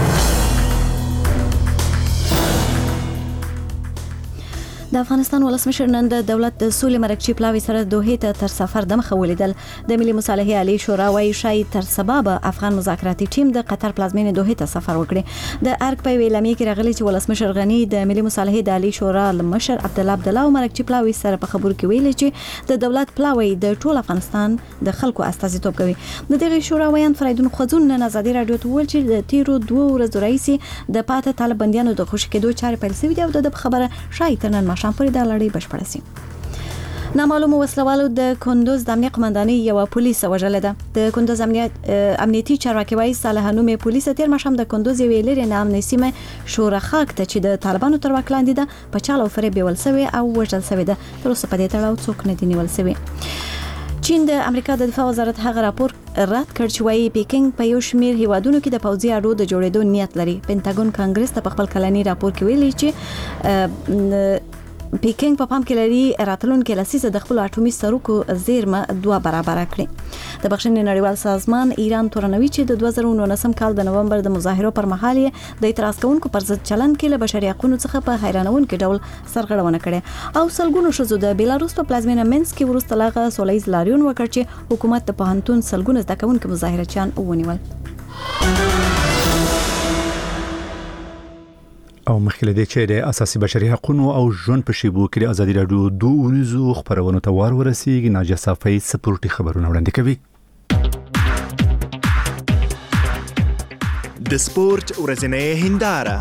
د افغانستان ولسمشر نن د دولت د سولې مرکچی پلاوی سره دوحې ته تر سفر د مخه ولیدل. د ملي مصالحې عالی شورا وايي شاید تر سبا به افغان مذاکراتي ټیم د قطر پلازمینې دوحې ته سفر وکړي. د ارګ په ویلامي کې راغلي چې ولسمشر غنی د ملي مصالحې د عالی شورا مشر عبدالله او مرکچی پلاوی سره په خبرو کې ویلي چې د دولت پلاوی د ټول افغانستان د خلکو استازیتوب کوي. د دغه شورا ویان فریدون خوځون نن ازادي رادیو ته ویل چې د تیرو 2 ورځو راځي د پاتې طالب بندیانو د خوشی کېدو چارې پیل شوې دي او د خبره شاید نن ماښام پورې د لړۍ بشپړه شي. نامعلوم وسلوالو د کندوز د امنیت قومندانۍ یو پولیس وژل ده. د کندوز امنیتي چارواکي وايي صالح نومي پولیس تیر مشام د کندوز یو لري نام نسیمه شورخاک ته چې د طالبانو تر واک لاندې ده په چالو فریب ولسوي او وژل شوی ده. تر اوسه په دې تړاو څوک نه دی نیول شوی. چین د امریکا د دفاع وزارت هغه راپور رد کړ چې وايي پیکینګ په یو شمیر هیوادونو کې د پوځي اډو د جوړېدو نیت لري. پینټاګون کانګرس ته په خپل کلنی راپور کې ویلي چې پیکینګ په پام کې لري راتلونکي لسیزه د خپل اټومي سرکو زیرمه 2 برابر کړي. د بخښنې نړیوال سازمان ایران تورنوي چې د 2019 کال د نومبر د مظاهرو پر مهال د اعتراض کوونکو پر ضد چلن کې له بشري حقوقو څخه په حیرانونکي ډول سرغړونه کړې او سلګونو شذو د بیلاروس په پلازمینه منسک کې ورسته لاغه سولېز لاریون وکړ چې حکومت د پوهنتون سلګونو زده کوونکو مظاهرچیان ونیول. او مخکې دې چې د اساسي بشري حقوقو او ژوند په شیبو کې د ازادي رادیو 2 ورځو خبرونه ته ورسیږي. ناجیه صافی سپورټي خبرونه وړاندې کوي. د سپورت ورځنۍ هنداره.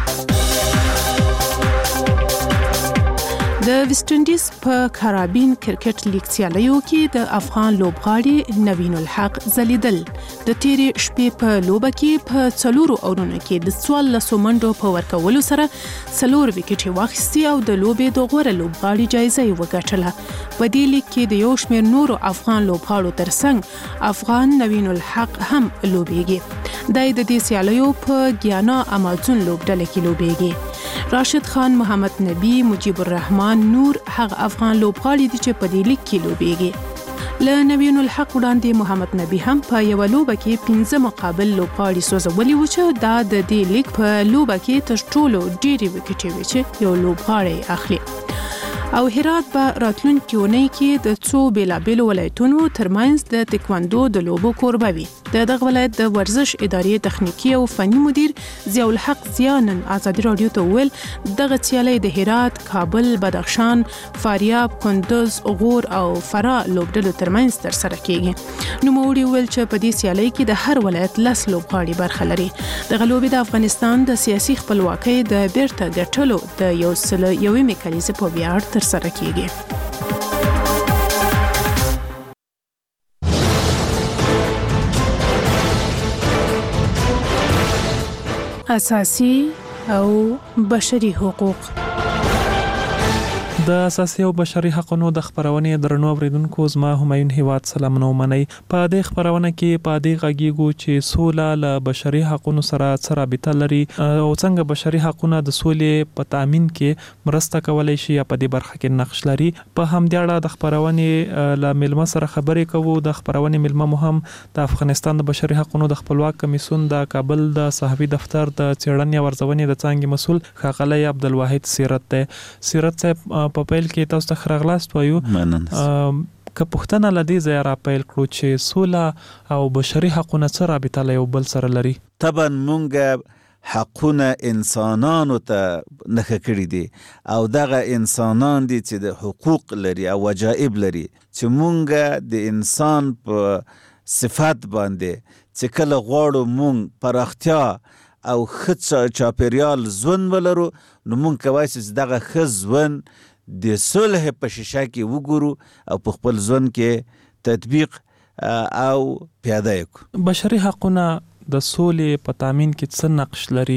د ویسټ انډیز په کارابین کرکټ لیګ سیالیو کې د افغان لوبغاړي نوین الحق زلیدل. د تیرې شپې په لوبه کې په 4 اورونو کې د 14 منډو په ورکولو سره 4 وکټې واخیستي او د لوبې د غوره لوبغاړي جایزه یې وګټله. په دې لیګ کې د یو شمېر نورو افغان لوبغاړو ترڅنګ افغان نوین الحق هم لوبېږي. د دې سیالیو په ګیانا امازون لوبډله کې لوبېږي. راشد خان، محمد نبی، مجيب الرحمن نور هغه افغان لوبغاړي دي چې په دې لیګ کې لوبېږي. له نوین الحق وړاندې محمد نبی هم په یو لوبه کې 15 مقابل لوبغاړي سوځولي و چې دا د دې لیګ په لوبه کې تر ټولو ډېری وکټې وي چې یو لوبغاړی اخلي. او هرات په راتلونکي اونۍ کې د څو بیلابیلو ولایتونو ترمنځ د تکواندو د لوبو کوربه وي. دغه ولایت د ورزش ادارې تخنیکی او فني مدیر ضیاء الحق زیانن ازادي رادیو ته ویل دغه سیالي د هرات، کابل، بدخشان، فاریاب، کندوز، غور او فراه لوبډلو ترمنځ ترسره کیږي. نو موړي ویل چې په دې سیالي کې د هر ولایت 10 لوبغاړي برخه لري. دغه لوبې د افغانستان د سیاسي خپلواکۍ د بیرته ګټلو د یو میکانیزم په ویاړ ترسره کیږي. اساسي او بشري حقوق. د اساسي او بشري حقوقو د خبرونې درنو اوریدونکو زما همایون هیواد سلامونه ومنئ. په دې خبرونه کې په دې غږیږو چې سوله له بشري حقوقو سره څه رابطه لري او څنګه بشري حقوقونه د سولې په تامین کې مرسته کولای شي یا په دې برخه کې نقش لري. په همدې اړه د خبرونې له ملما سره خبرې کوو. د خبرونې ملما مو هم د افغانستان د بشري حقوقو د خپلواک کمیسیون د کابل د صحافي دفتر د څېړنې او ارزونې د څانګې مسؤل ښاغلی عبدالواحد سیرت دی. سیرت صاحب په پیل کې تاسو ته خراغلاست وایو. که پښتنه لدی ځای را پیل کړو چې سوله او بشري حقوقونه څه رابطه له یو بل سره لري؟ طبعا مونږ حقونه انسانانو ته نښه کړي دي او دغه انسانان دي چې د حقوق لري او وجایب لري چې مونږ د انسان په صفات باندې چې کله غواړو مونږ پراختیا او ښه چاپیریال ژوند ولرو نو مونږ کولی چې دغه ښه ژوند د صلح په شیشه کې وګورو او په خپل ژوند کې تطبیق او پیاده کړو. بشري حقونه د سولې په تامین کې څه نقش لري؟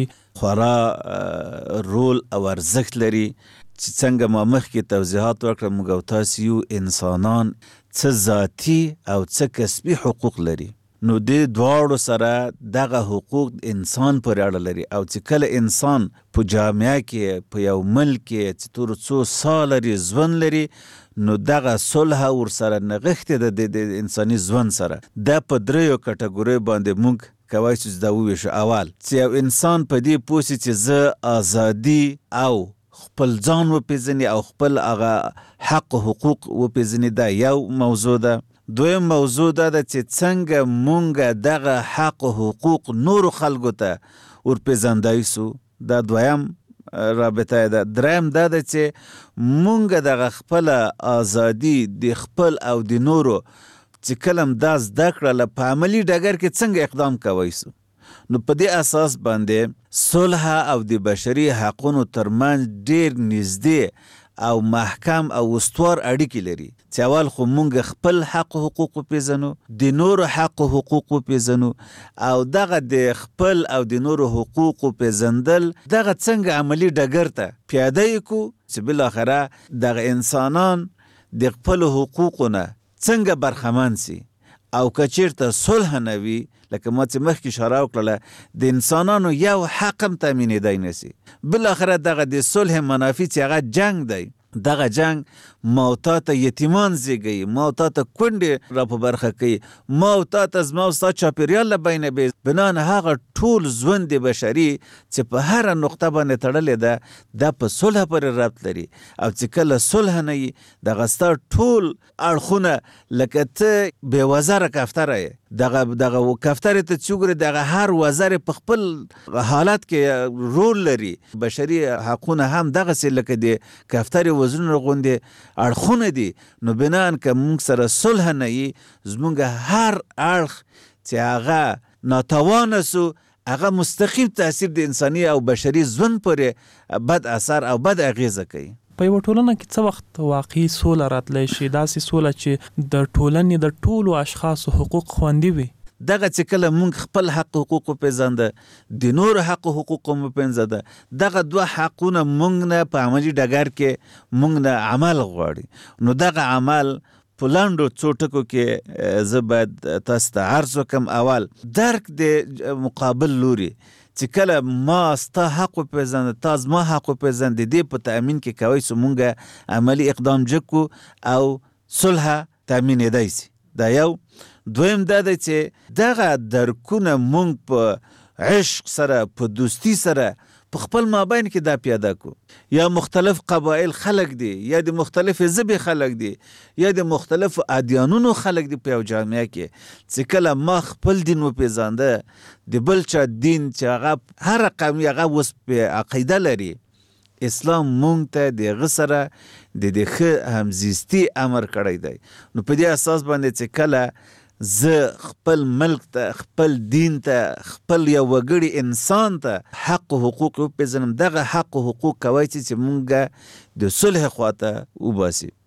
خورا رول او ارزښت لري چې څنګه ما مخکې توضیحات وکړم موږ او تاسو یو انسانان څه ذاتي او څه کسبي حقوق لري. نو د دواړو سره دغه حقوق انسان پورې اړه لري او چې کله انسان په جامعه کې په یو ملک کې چې تر څو سال لري ژوند لري نو دغه صلح ورسره نغښتې د انساني ژوند سره دا په دریو کټګورۍ باندې موږ کولی شو دا وویشو. اول چې یو انسان په دې پوه شي چې زه ازادي او خپل ځان وپېژني او خپل هغه حق حقوق وپېژني، دا یو موضوع ده. دویم موضوع دا ده چې څنګه مونږ دغه حق و حقوق نورو خلکو ته ورپېژندای سو، دا دویم رابطه ده. دریم دا ده چې مونږ دغه خپله ازادي د خپل او د نورو چې کلم دا زده کړله په عملي ډګر کې څنګه اقدام کوی سو. نو په دې اساس باندې صلح او د بشري حقونو ترمنځ ډېر نږدې او محکم او استوار اړیکې لري چې اول خو مونږ خپل حق حقوق وپېژنو، د نورو حق حقوق وپېژنو او دغه د خپل او د نورو حقوق وپېژندل دغه څنګه عملي ډګر ته پیاده یې کړو چې بالاخره دغه انسانان د خپلو حقوقو نه څنګه برخمن سي او که چېرته صلح نه وي لکه ما چې مخکې اشاره وکړله د انسانانو یو حق هم تامینېدی نه سي. بالاخره دغه د صلح منافع چې هغه جنگ دی، دغه جنگ ما او تا ته یتیمان زیږوي، ما او تا ته کونډې را په برخه کوي، ما او تا ته زما او ستا چاپېریال له بینه بې بنان هغه ټول ژوند بشري چې په هره نقطه باندې تړلې ده دا په صلح پورې ربط لري او چې کله صلح نه وي دغه ستا ټول اړخونه لکه ته بې وزره کفتره یې دغه کفترې ته چې وګورې دغه هر وزر په خپل حالت کې رول لري. بشري حقونه هم دغسې لکه د کفترې وزرونه غوندې اړخونه دي. نو بنان که موږ سره صلح نه وي زموږ هر اړخ چې هغه ناتوانه سو هغه مستقیم تاثیر د انساني او بشري ژوند پورې بد اثر او بد اغیزه کوي. په یوه ټولنه کې څه وخت واقعي سوله راتلی شي، داسې سوله چې د ټولنې د ټولو اشخاصو حقوق خوندي وي؟ دغه چې کله مونږ خپل حق حقوق وپېژنده د نورو حق حقوق هم وپېژنده، دغه دوه حقونه مونږ نه په عملي ډګر کې مونږ نه عمل غواړي. نو دغه عمل په لنډو څو ټکو کې زه باید تاسو ته عرض وکړم. اول درک د مقابل لوري چې کله ما ستا حق وپېژنده تا زما حق وپېژنده د دې په تأمین کې کوی سو مونږ عملي اقدام جکو او صلح تأمینېدی سي. دا یو. دویم دا دی چې دغه درکونه مونږ په عشق سره په دوستی سره په خپل مابین کې دا پیاده کو. یا مختلف قبایل خلق دي، یا د مختلف ژبې خلق دي، یا د مختلف ادیانونو خلق دي په یو جامعه کې چې کله ما خپل دین وپېژانده د بل چا دین چې هغه هر قومي هغه اوس په عقیده لري، اسلام مونږ ته د هغه سره د ښه همزیستي امر کړی دی. نو په دې اساس باندې چې کله زه خپل ملک ته خپل دین ته خپل یو وګړي انسان ته حق و حقوق وپېژنم، دغه حق و حقوق کوی چې مونږ د صلح خواته وباسي.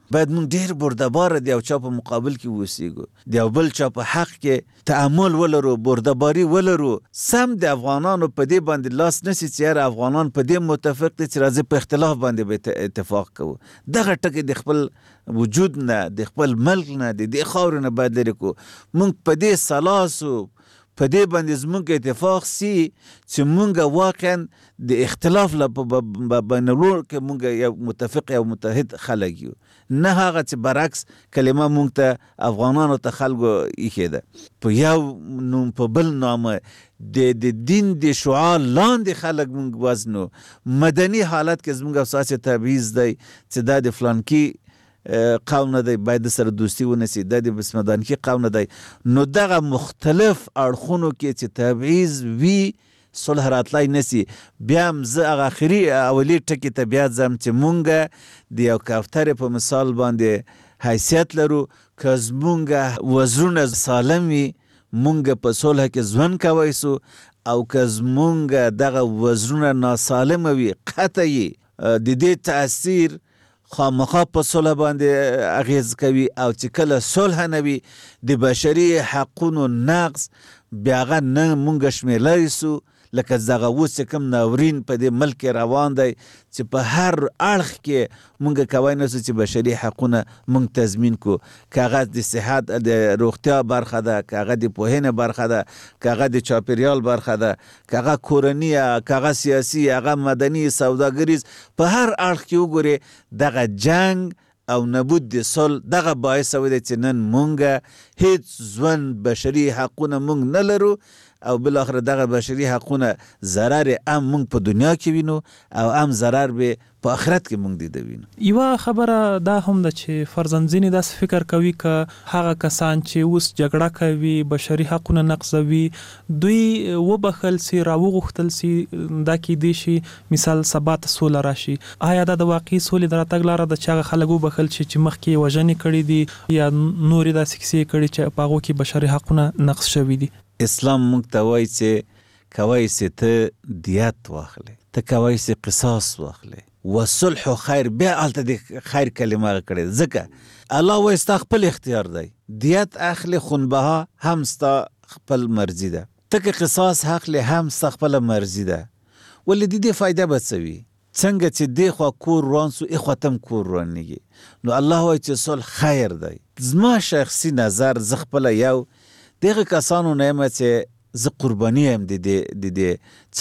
باید مونږ ډېر بردباره د یو چا په مقابل کې اوسېږو، د یو بل چا په حق کې تعامل ولرو، بردباري ولرو. سم د افغانانو په دې باندې لاس نسی چې یاره افغانان په دې متفق دي چې راځي په اختلاف باندې به اتفاق کوو. دغه ټکي د خپل وجود نه، د خپل ملک نه، د دې خاورې نه باید لرې کړو. مونږ په دې سلاسو په دې باندې زمونږ اتفاق سي چې مونږ واقعا د اختلاف بینالور کې مونږ یو متفق او متحد خلک یو، نه هغه چې برعکس کلمه مونږ ته افغانانو ته خلکو ایښې ده په یو نوم په بل نامه د دین د شعار لاندې خلک مونږ وزنو. مدني حالت کې زمونږ اساسي تبعیض دی چې دا د فلانکي قوم نه دی باید سره دوستی ونسی، دا د بسمدانکی قوم نه دی. نو دغه مختلف اړخونو کې چې تبعیض وی صلح راتلای نسی. بیا هم زه هغه اخري اولی ټکي ته بیا ځم چې مونږ د یو کوترې په مثال باندې حیثیت لرو. که زمونږ وزرونه سالم وي مونږ په صلح کې ژوند کوی سو، او که زمونږ دغه وزرونه ناسالمه وي قطعي د دې تاثیر خامخا په صلح باندې اغیز کوي. او چې کله صلح نه وي د بشري حقونو نقض بیا هغه نه مونږ شمیرلی سو. لکه دغه اوس چې کوم ناورین په دې ملک روان دی چې په هر اړخ کې مونږ کوی نه سو چې بشري حقونه مونږ تضمین کو. که هغه د صحت د روغتیا برخه ده، که هغه د پوهنې برخه ده، که هغه د چاپیریال برخه ده، که هغه کورني، که هغه سیاسي، هغه مدني، سوداګریز، په هر اړخ کې وګورې دغه جنگ او نبود د صلح دغه باعث شوی چې نن مونږ هیڅ ژوند بشري حقونه مونږ نه لرو، او بالاخره دغه بشري حقونه ضرر هم مونږ په دنیا کې وینو او هم ضرر به په آخرت کې مونږ دیده وینو. یوه خبره دا هم ده چې فرضاً ځینې داسې فکر کوي که هغه کسان چې اوس جګړه کوي، بشري حقونه نقضوي، دوی وبخل سي، راوغوښتل سي، دا کیدی شي مثال سبا ته سوله راشي. آیا دا د واقعي سولې د راتګ لاره ده چې هغه خلک وبخل شي چې مخکې وژنې کړي دي یا نورې داسې کیسې کړي چې په هغو کې بشري حقونه نقض شوي دي؟ اسلام مونږ ته وایي چې کوی سي ته دیت واخلې، ته کوی سي قصاص واخلې، وصلح خیر. بیا هلته د خیر کلمه کړې، ځکه الله وایي ستا خپل اختیار دی. دیت اخلې خونبها هم ستا خپل مرضي ده، ته که قصاص اخلې هم ستا خپل مرضي ده. ولې د دې فایده به څه وي؟ څنګه چې دې خوا کور روان سو اخوا تم کور روانېږي. نو الله وایي چې صلح خیر دی. زما شخصي نظر زه خپله یو دغه کسانو نه یم چې زه قرباني یم د دې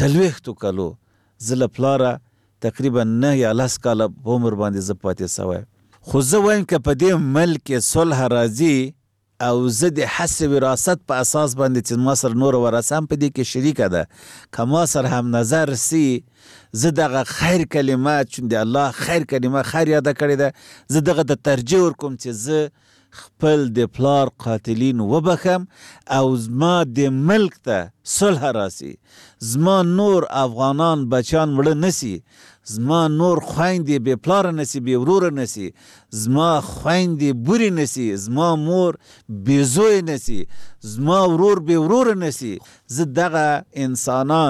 40 کالو. زه له پلاره تقریبا 9 یا 10 کاله په عمر باندې زه پاتې سوی. خو زه وایم که په دې ملک کې صلح راځي او زه د حس وراثت په اساس باندې چې ما سره نور ورثه هم په دې کې شریکه ده، که ما سره هم نظر سي، زه دغه خیر کلمه چون د الله خیر کلمه خیر یاده کړې ده، زه دغه د ترجیح ورکوم چې زه خپل د پلار قاتلین وبخم او زما د ملک ته صلح راسي، زما نور افغانان بچان مړه نسی، زما نور خویندې بې پلاره نسی، بې وروره نسی، زما خویندې بورې نسی، زما مور بې زوی نسی، زما ورور بې وروره نسی. زه دغه انسانان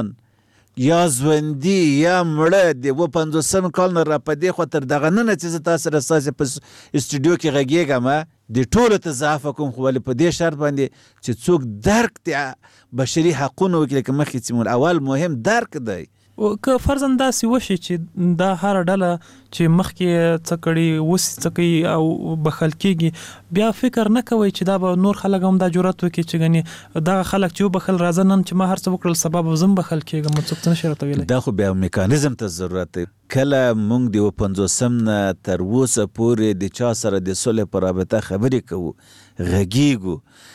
یا ژوندي یا مړه د 50 کال نه را په دې خوا تر دغه نه چې زه تاسو سره ستاسې په استودیو کې غږېږم د ټولو ته ضعف کوم، خو ولې په دې شرط باندې چې څوک درک د بشري حقونو وکړي. که مخکې چې اول مهم درک دی. که فرضاً داسې وشي چې دا هر ډله چې مخکې څه کړي اوس څه کوي او بخل کېږي، بیا فکر نه کوئ چې دا به نور خلک هم دا جرأت وکړي چې ګنې دغه خلک چې وبخل راځه نن چې ما هر څه وکړل سبا به زه هم بخل کېږم، څوک څه نشي راته ویلی. دا خو بیا میکانیزم ته ضرورت دی. کله موږ د 50 نه تر اوسه پورې د چا سره د صلح په رابطه خبرې کوو، غږیږو،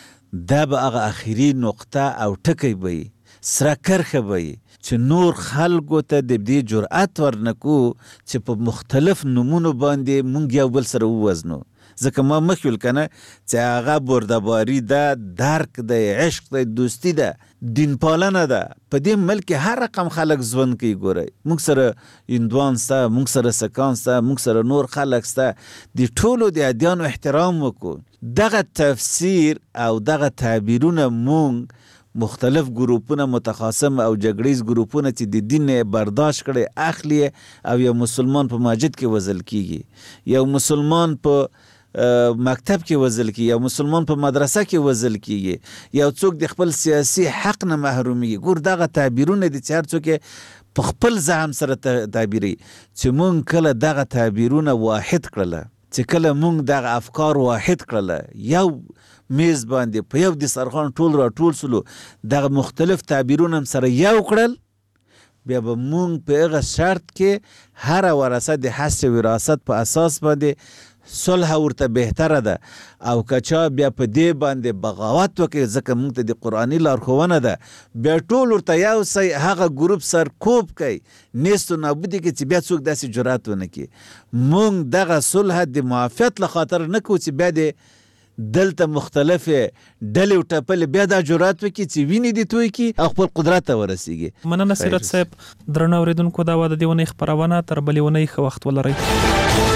دا به هغه اخري نقطه او ټکی به وي، سره کرښه به وي چې نور خلکو ته د دې جرأت ورنکو چې په مختلف نومونو باندې مونږ یو بل سره ووزنو. ځکه ما مخکې ویل کنه چې هغه بردباري ده، درک ده، عشق ده، دوستی ده، دین پالنه ده. په دې ملک هر رقم خلک ژوند کوي. ګورئ مونږ سره هندوان سته، مونږ سره سکان سته، مونږ سره نور خلک سته. د ټولو د ادیانو احترام وکړو. دغه تفسیر او دغه تعبیرونه مونږ مختلف ګروپونه متخاصم او جګړیز ګروپونه چې د دین برداشت کړي اخلي او یو مسلمان په مسجد کې وزل کیږي، یو مسلمان په مکتب کې وزل کیږي، یو مسلمان په مدرسه کې وزل کیږي، یو څوک د خپل سیاسي حق نه محرومي. ګور دغه تعبیرونه دي چې هر څوک په خپل ځام سره تعبیري، چې مونږ کله دغه تعبیرونه واحد کړله، چې کله مونږ دغه افکار واحد کړله، یو میز باندې په یو دسترخوان ټول را ټول سلو، دغه مختلف تعبیرونه هم سره یو کړل، بیا به مونږ په هغه شرط کې هر ورثه د حس وراثت په اساس باندې صلح ورته بهتره ده. او کچا بیا په دې باندې بغاوت وکړي، ځکه موږ ته د قرآني لارښوونه ده، بیا ټول ورته یو سی هغه ګروپ سرکوب کوي، نیست و نابودي کې چې بیا څوک داسې جرأت ونه کړي. موږ دغه صلح د معافیت له خاطر نه کوو چې بیا د دلته مختلفې ډلې او ټپلې بیا دا جرأت وکړي چې وینې دې توی کړي او خپل قدرت ته ورسیږي. مننه سیرت صاحب. درنو اورېدونکو، دا وه د دې اونۍ خپرونه. تر بلې اونۍ ښه وخت ولرئ.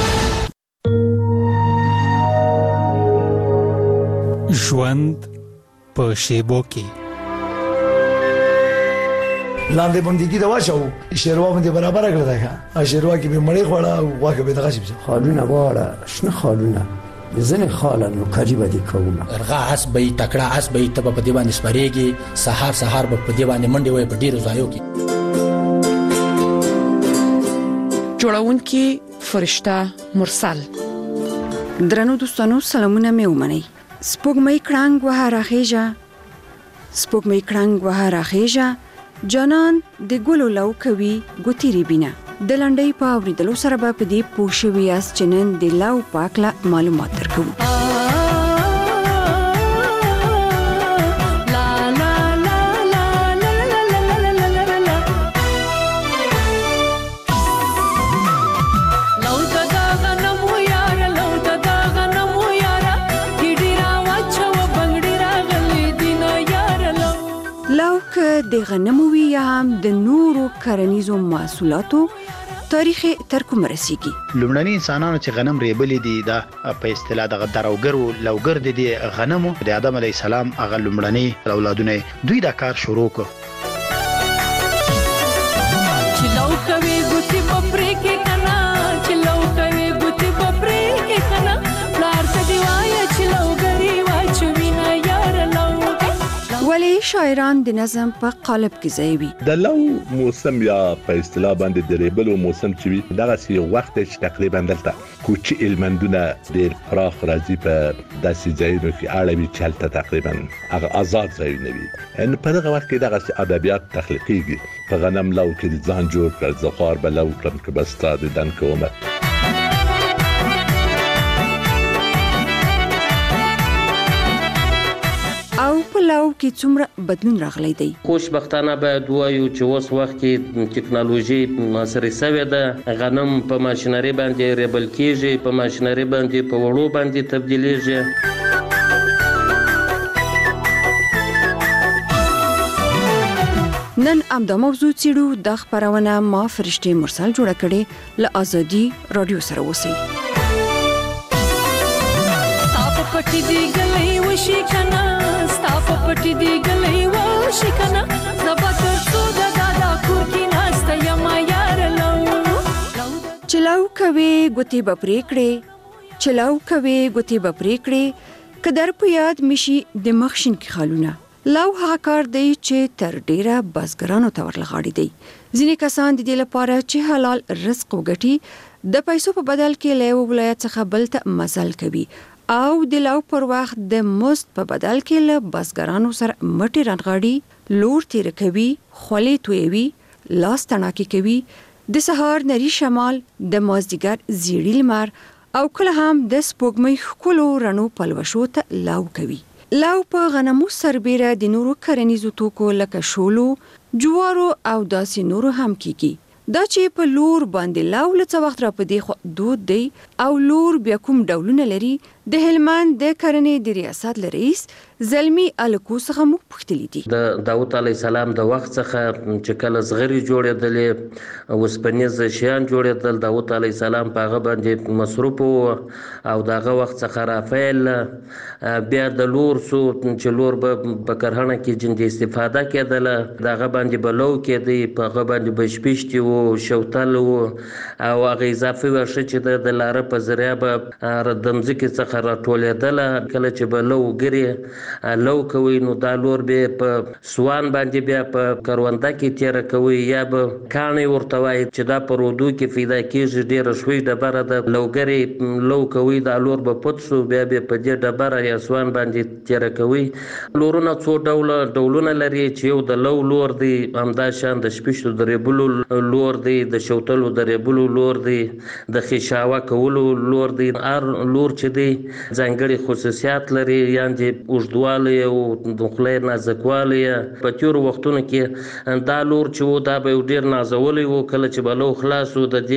ژوند په شیبو کې لاندې باندې دا واچو شیروا باندې برابر کړل دا شیروا کې به مړې خوړه او واګه به دغه شي خالونه واړه شنه خالونه ځنه خاله نو کاجی باندې کومه ارغا اس به تکړه اس به ته په دې باندې سپریږي، سحر به په دې باندې منډي وای په ډیرو ځایو کې. جوړونکي فرشته مرسل. درنو دوستانو، سلامونه مې ومنئ. سپوږمۍ کړنګ وه راخیژه، سپوږمۍ کړنګ وه راخیژه، جانان د ګلو لو کوي ګوتې ریبینه. د لنډۍ په اورېدلو سره به په دې پوه شوي یاست چې نن د لو په هکله معلومات درکوو. د غنمو وی یا هم د نورو کرنیزو محصولاتو تاریخ تر کومه رسیږي. لومړني انسانانو چې غنم ریبلې دي دا په اصطلاح د دروګر او لوګر دي غنمو د آدم علی السلام هغه لومړني اولادونه دوی دا کار شروع کړ. چې لو کوي ګوتی پپری کې کنا، چې لو کوي ګوتی پپری کې کنا، لار ته دی وای چې لوګری واچوي نه یار لو. ولی شاعران د نظم په قالب کې ځای وي. د لو موسم یا په اصطلاح باندې د ریبلو موسم چې وي دغه سی وخت چې تقریبا دلته کوچي المندونه ډیر پراخ راځي په داسې ځایونو کې اړوي چې هلته تقریبا هغه آزاد ځایونه وي. ان په دغه وخت کې دغه ادبیات تخلیقیږي. په غنم لو کې ځان جوړ کړ، زخار به لو کړم که بستا د دن کومه. او په لو کې څومره بدلون راغلی دی. خوشبختانه باید وایو چې اوس وخت کې ټکنالوژي معاصره شوې ده. غنم په ماشینري باندې ریبل کېږي، په ماشینري باندې په وړو باندې تبدیلیږي. نن امدا موضوع چیړو. د خبرونه ما فرشته مرسل جوړه کړې له ازادي رادیو سره اوسئ. صاف پټي دی ګلې وشي کنا، صاف پټي دی ګلې وشي کنا، زبا تر څو د دادا کور کې ناسته یم یار لو. چلو کوي ګوتې بپرې کړې، چلو کوي ګوتې بپرې کړې، قدر په یاد مشي د مخشن کې خالونه. لو هغه کار دی چې تر ډیره بزګرانو ته ورلغاړي دی. ځینې کسان د دې لپاره چې حلال رزق وګټي د پیسو په بدل کې له ولایت څخه بل ته مزل کوي او د لو پر وخت د مزد په بدل کې له بزګرانو سره مټي رانغاړي، لور تیر کوي، خولې تویوي، لاس تڼاکې کوي، د سهار نری شمال، د مازدیګر زیړی لمر او کله هم د سپوږمۍ ښکلو رڼو پلوشو ته لو کوي. لو په غنمو سربیره د نورو کرنیزو توکو لکه شولو، جوارو او داسې نورو هم کیږي. دا چې په لور باندې لو لڅ وخت را پدې خو دود دی او لور بیا کوم ډولونه لري د هلمند د کرنې د ریاست رئیس زلمی الکو څخه مو پوښتلي دي د داوود علی السلام د وخت څخه چې کله زغری جوړېدلې وسپنیز شیان جوړېدل داوود علی السلام په هغه باندې مصروف او دغه وخت څخه رافایل بیا د لور سو چې لور په کرهڼه کې جن استفاده کېدله دغه باندې بلو کېدی په هغه باندې بشپشتي او شوتل او هغه اضافي ورشه چې د لار په ذریعہ به دمځکه څخه راټولېدله کله چې بلو ګری لو کوي نو دا لور به په سوان باندې بیا په کرونده کې تیر کوي یا به کاني ورته وای چې دا پرودو کې فایده کېږي ډیر شوي د بره د لوګری لو کوي دا لور به پڅو بیا به په دې د بره یا سوان باندې تیر کوي لورونه څو ډولونه لري چې یو د لو لور دی همدا شان د شپشتو د ریبلو لور دی د شوتلو د ریبلو لور دی د خشاوه کولو لور دی ار لور چې دی ځانګړي خصوصیات لري یعنی اوږدوالی او د خولې نازکوالی په تېرو وختونو کې دا لور چې و دا به ډېر نازولی و کله چې به لو خلاص و د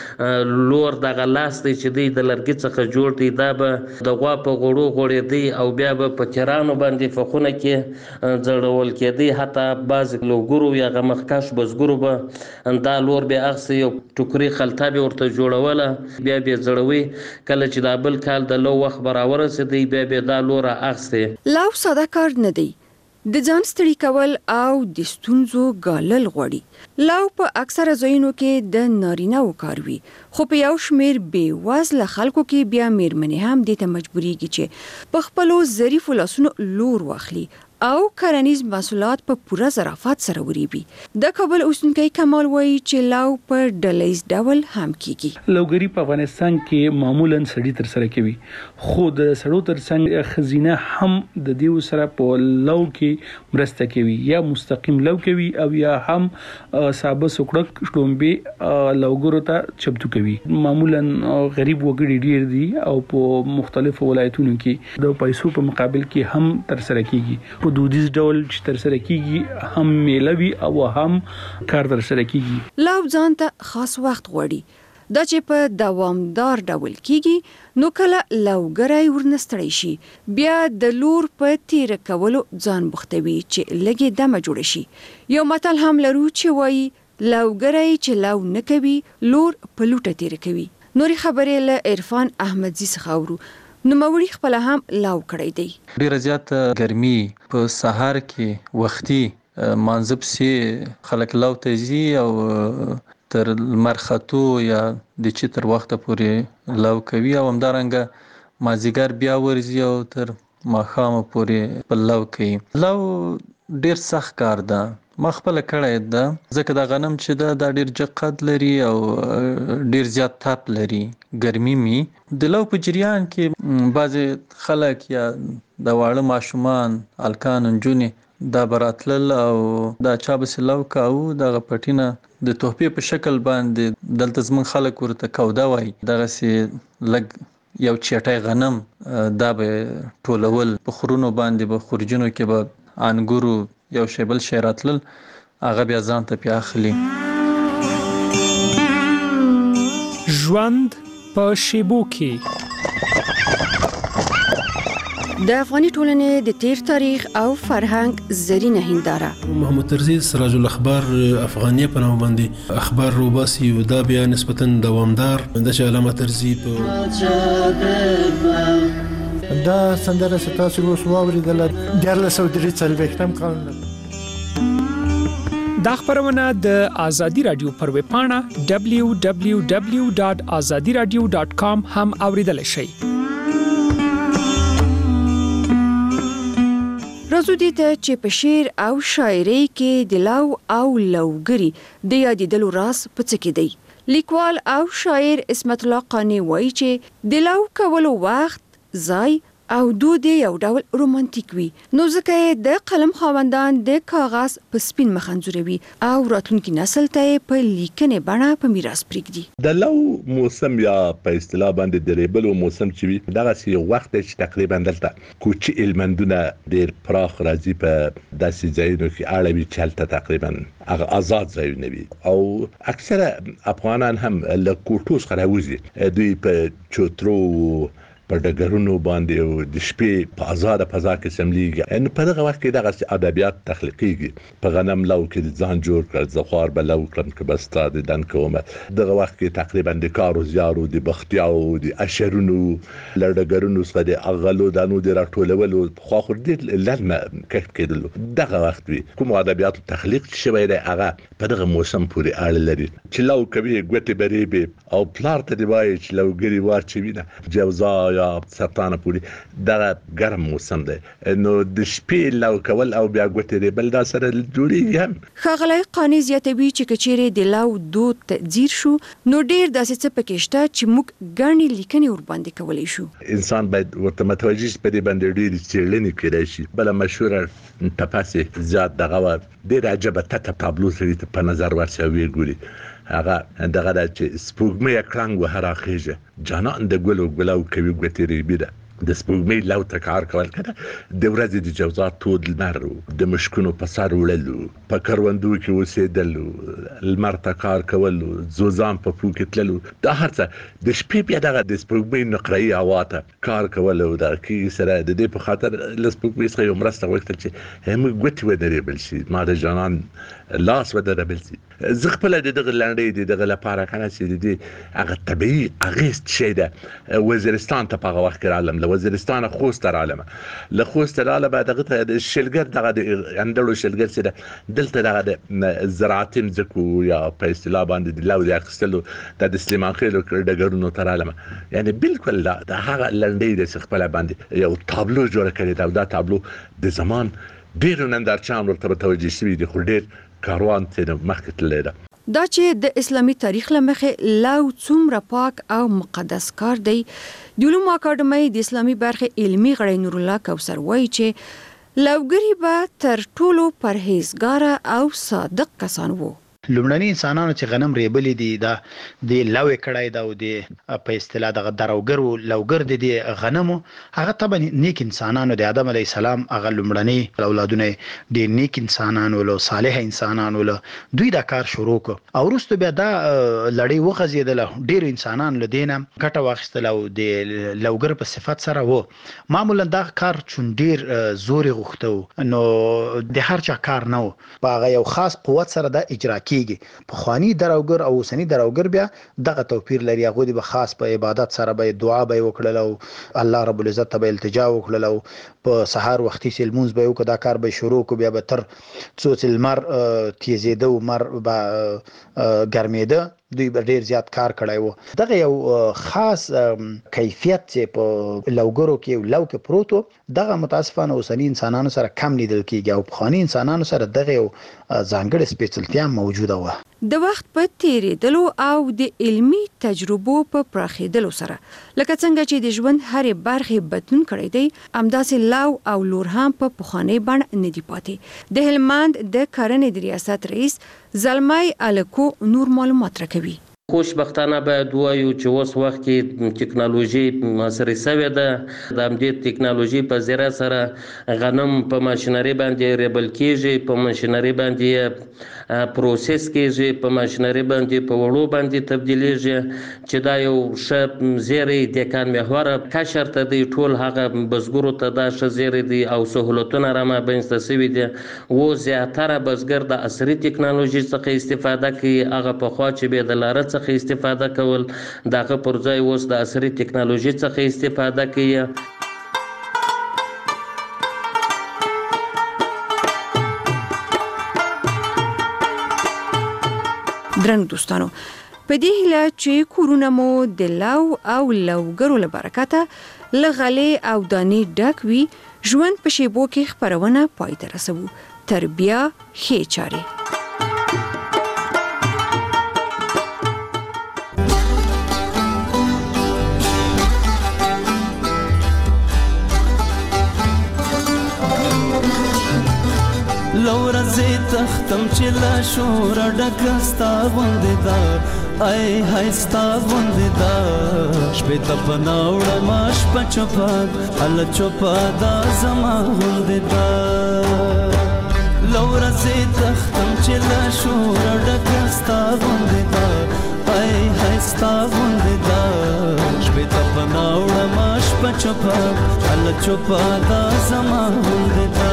دې لور دغه لاس دی چې دی د لرګي څخه جوړ دی دا به د غوا په غوړو غوړېدی او بیا به په تیرانو باندې فخونه کې ځړول کېدی حتی بعضې لوګرو یا هغه مخکش بزګرو به دا لور بیا اخیستې یو ټوکري خلطه به ورته جوړوله بیا به ځړوي کله چې دا بل کال د لو وخت به راورسېدی بیا به دا لوره اخیستې لو ساده کار نه دی د ځان ستړي کول او د ستونزو ګالل غواړي لو په اکثره ځایونو کې د نارینه‌و کار وي خو په یو شمېر بې وزله خلکو کې بیا میرمنې هم دې ته مجبوریږي چې په خپلو ظریفو لاسونو لور واخلي او کرنیز محصولات په پوره ظرافت سره وریبي د کابل اوسیدونکي کمال وایي چې لو په ډلهیز ډول هم کیږي لوګری په افغانستان کې معمولا سړی تر سره کوي خو د سړو ترڅنګ خزینه هم د دې سره په لو کې مرسته کوي یا مستقیم لو کوي او یا هم صاحب سوکړک شټومبي لوګرو ته چپتو کوي معمولا غریب وګړي ډیر دي او په مختلفو ولایتونو کې د پیسو په مقابل کې هم تر سره کیږي دودیز ډول چې تر سره کیږي هم میلوي او هم کار تر سره کیږي لو ځان ته خاص وخت غواړي دا چې په دوامدار ډول کیږي نو کله لوګری ورنستړی شي بیا د لور په تیر کولو ځان بوختوي چې لګي دمه جوړ شي یو متل هم لرو چې وایي لوګری چې لو نه کوي لور په لوټه تیر کوي نوري خبرې له عرفان احمدزي څخه اورو نو موري خپل هم لو کړی دی ډیره زیات ګرمي په سهار کې وختي مانځب سي خلک لو ته ځي او تر مرخاتو یا د چتر وخت پورې لو کوي او همدارنګه مازیګر بیا ورځي او تر ماښام پورې په لو کوي لو ډیر سخت کار ده ما خپل کړی ده ځکه د غنم چې دا ډیر جقد لري او ډیر زیات تاپ لري ګرمي می د لو په جریان کې بعضی خلک یا د واړه ماشومان الکان نجونې دا براتل او دا چا بس لو کاو د غپټینه د توپې په شکل باندې دلته زمون خلک ورته کودا وای دغه سي لګ یو چټای غنم دا به ټولول په خورونو باندې به خورجونو کې به انګورو یو شی بل شی راتلل هغه بیا ځان ته پیاخلی ژوند په شیبو کې د افغاني ټولنې د تیر تاریخ او فرهنګ زرینه هنداره محمد طرزي سراج الاخبار افغانيه په نوم باندې اخبار روباسي او دا بیا نسبتا دوامدار د علامه طرزي په دا سندره ستاسو اوس واوریدل د 1943 کال دا خبرونه د ازادي رادیو پر ویب پاڼه www.azadiradio.com هم اوریدل شئ. راځو دې ته چې په شعر او شاعري کې د لو او لوګري د یادېدلو راز په څه کې دی. لیکوال او شاعر اسمت الله قانی وایي چې د لو کولو وخت ځای او دود یو ډول رومانټیک وي نو ځکه د قلم خاوندان د کاغذ په سپین مخ انځوروي او راتلونکي نسل ته په لیکنې بڼه په میراث پرېږدي. د لو موسم یا په اصطلاح باندې د ریبلو موسم چې وي دغه سی وخت چې تقریبا دلته کوچي المندونه ډېر پراخ راځي په داسې ځایونو کې اړوي چې هلته تقریبا هغه آزاد ځایونه وي او اکثره افغانان هم له کوټو څخه راوځي دوی په چوترو په ډګرونو باندې او د شپې په آزاد فضا کې سملیږي. ان په دغه وخت کې دغه ادبیات تخلیقيږي. په غنم لو کې ځان جوړ کړ، زخوار به لو کړم که بستا د دن کومه. دغه وخت کې تقریبا د کارو زیارو د بختیاو د اشرونو لړګرونو څخه د اغلو دانو د راټولولو خو خو د لازمه کښت کېدلو. دغه وخت وی کوم ادبیات تخلیق شوی دی هغه په دغه موسم پورې اړه لري. چې لو کوي ګوتې بریبه او پلار ته دی وایي چې لوګری واچوي نه جوزا یا سرطان پورې دغه ګرم موسم دی. نو د شپې لو کول او بیا ګوتې ریبل دا سره جوړیږي هم. ښاغلی قانی زیاتوي چې کچېرې د لو دود تدزیر شو نو ډیر داسې څه پکې شته چې موږ ګڼې لیکنې ورباندې کولی شو. انسان باید ورته متوجه شي په دې باندې ډېرې څېړنې کېدای شي. بله مشهوره ټپسې زیات دغه وه ډېره عجبه تته تابلو سړي ته په نظر ورسي او ویې ګوري. هغه دغه ده چې سپوږمۍ کړنګ وهه راخېژه جانان د ګلو ګلو کوي ګوتې ریبي ده. د سپوږمۍ لو ته کار کول کنه د ورځې د جوزا تود لمر د مشکونو په سر وړلو په کروندو کې اوسېدل لمر ته کار کول زوزان په پو کې تللو دا هر څه د شپې بیا دغه د سپوږمۍ نقره‌يي هوا ته کار کول او د کې سره د دې په خاطر له سپوږمۍ څخه یو مرسته وغوښتل چې هم ګوتې ودرېبل شي ما د جانان لاس ودرېبل شي. زه خپله د دغه لنډۍ د دغه لپاره کنه چې د دې هغه طبیعي اغېز شی ده وزیرستان ته په هغه وخت کې رالم وزیرستان خوست رالم له خوست رالم دغه ته د شلګر دغه د اندړو شلګر سره دلته دغه د زراعتي مځکو یا په اصطلاح باندې د لو د اخیستلو د سلیمان خېلو ډګرونو ته رالم. یعنی بالکل د هغه لنډۍ د خپل باندې یو تابلو جوړ کړی دا تابلو د زمان ډېر نندارچیان ورته متوجه شوي دي خو ډېر کاروان ته مخکې تللی ده. دا چې د اسلامي تاریخ لمخې لو څومره پاک او مقدس کار دی د علومو اکاډمۍ د اسلامي برخې علمي غړی نور الله کوثر وایي چې لوګری به تر ټولو پرهیزګاره او صادق کسان وو. لومړني انسانانو چې غنم ریبلې دي دا د لوې کړای دا او د په اصطلاح د دروګر لوګر د غنمو هغه طبعا نیک انسانانو د آدم علی السلام هغه لومړني اولادونه د نیک انسانانو له صالح انسانانو له دوی دا کار شروع کړ او وروسته بیا دا لړۍ وغځېدله ډېر انسانان له دینه ګټه واخیستله او د لوګر په صفت سره وو. معمولا دا کار چون ډېر زور غوښته نو د هر چا کار نه و په هغه یو خاص قوت سره دا اجرا کیږي. پخوانی دروګر او اوسنی دروګر بیا دغه توپیر لري. هغه د خاص په عبادت سره به دعا به وکړل او الله رب العزت ته به التجا وکړل او په سحر وختي سلمونز به وکړه دا کار به شروع کو بیا به تر څو چې لمر تیزیده او مر به ګرمېده دوی به ډیر زیات کار کړی وو. دغه یو خاص کیفیت چې په لوګرو کې لو کې پروتو دغه متاسفانه اوسنی انسانانو سره کم لیدل کیږي او پخوانی انسانانو سره دغه یو ځانګړی سپیڅلتیا موجوده وه. د وخت په تیریدلو او د علمی تجربو په پراخېدلو سره لکه څنګه چې د ژوند هرې برخې بدلون کړی دی همداسې لو او لور هم په پخوانۍ بڼه نه دي پاتې. د هلمند د کرنې د ریاست رئیس زلمی الکو نور معلومات راکوي. خوشبختانه باید وایو چې اوس وخت کې ټکنالوژي معاصره شوې ده. د همدې ټکنالوژي په ذریعه سره غنم په ماشینري باندې ریبل کېږي، په ماشینري باندې پروسس کېږي، په ماشینري باندې په وړو باندې تبدیلېږي چې دا یو ښه زیری د کان محور کشر ته دی. ټول هغه بزګرو ته دا ښه زیری دی او سهولتونه رامنځته شوي دي. و زیاتره بزګر د عصري ټکنالوژي څخه استفاده کوي. هغه پخوا چې به د لاره څخه استفاده کول دغه پر ځای اوس د عصري ټکنالوژي څخه استفاده کوي. درنو دوستانو په دې هیله چې کورونه مو د لو او لوګرو له برکته له غلې او دانې ډک وي. ژوند په شیبو کې خپرونه پای ته رسوو. تر بیا ښې چارې. لورځې تختم چې لا شور ډکه ستا غوندې ده ای های ستا غوندې ده شپې ته په ناوړه ما شپه چوپه هله چوپه دا زما غوندې ده. لورځې تختم چې لا شور ډکه ستا غوندې ده ای های ستا غوندې ده شپې ته په ناوړه ما شپه چوپا الله چوپا دا زما غوندې دا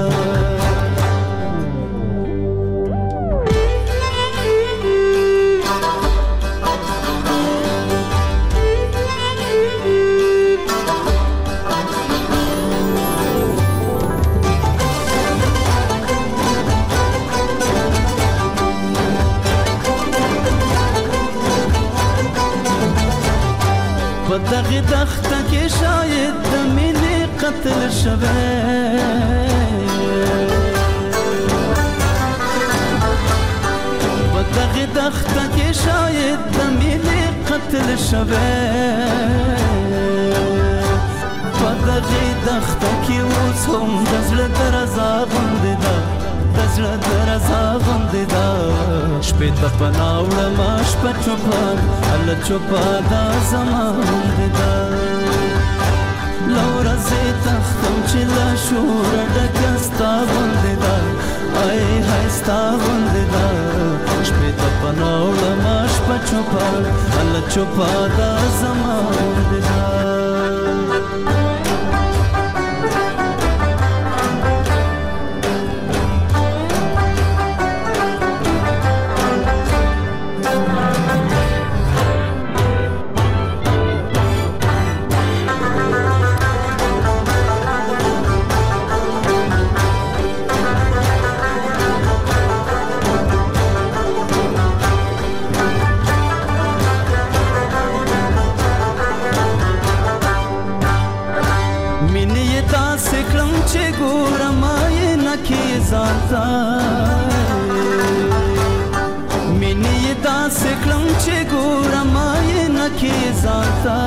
دغه دخته کې شاید د مینې قتل شوی په دغه دخته کې شاید د مینې قتل شوی په دغه دخته کې اوس هم د زړه درزا غوندې ده د زړه درزا غوندې ده شپې ته پناه وړمه شپه چوپه الله چوپه دا زما غوندې ده له ورځې تښتم چې له شوره ډکه ستا غوندې ده ای های ستا غوندې ده شپې ته پناه وړمه شپه چوپه الله چوپه دا زما غوندې ده مینې داسې کړم چې ګورم آینه کې ځانته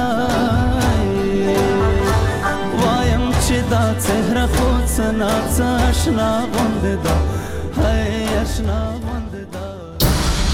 وایم چې دا څهره خو څه نا څه اشنا غوندې ده هی اشنا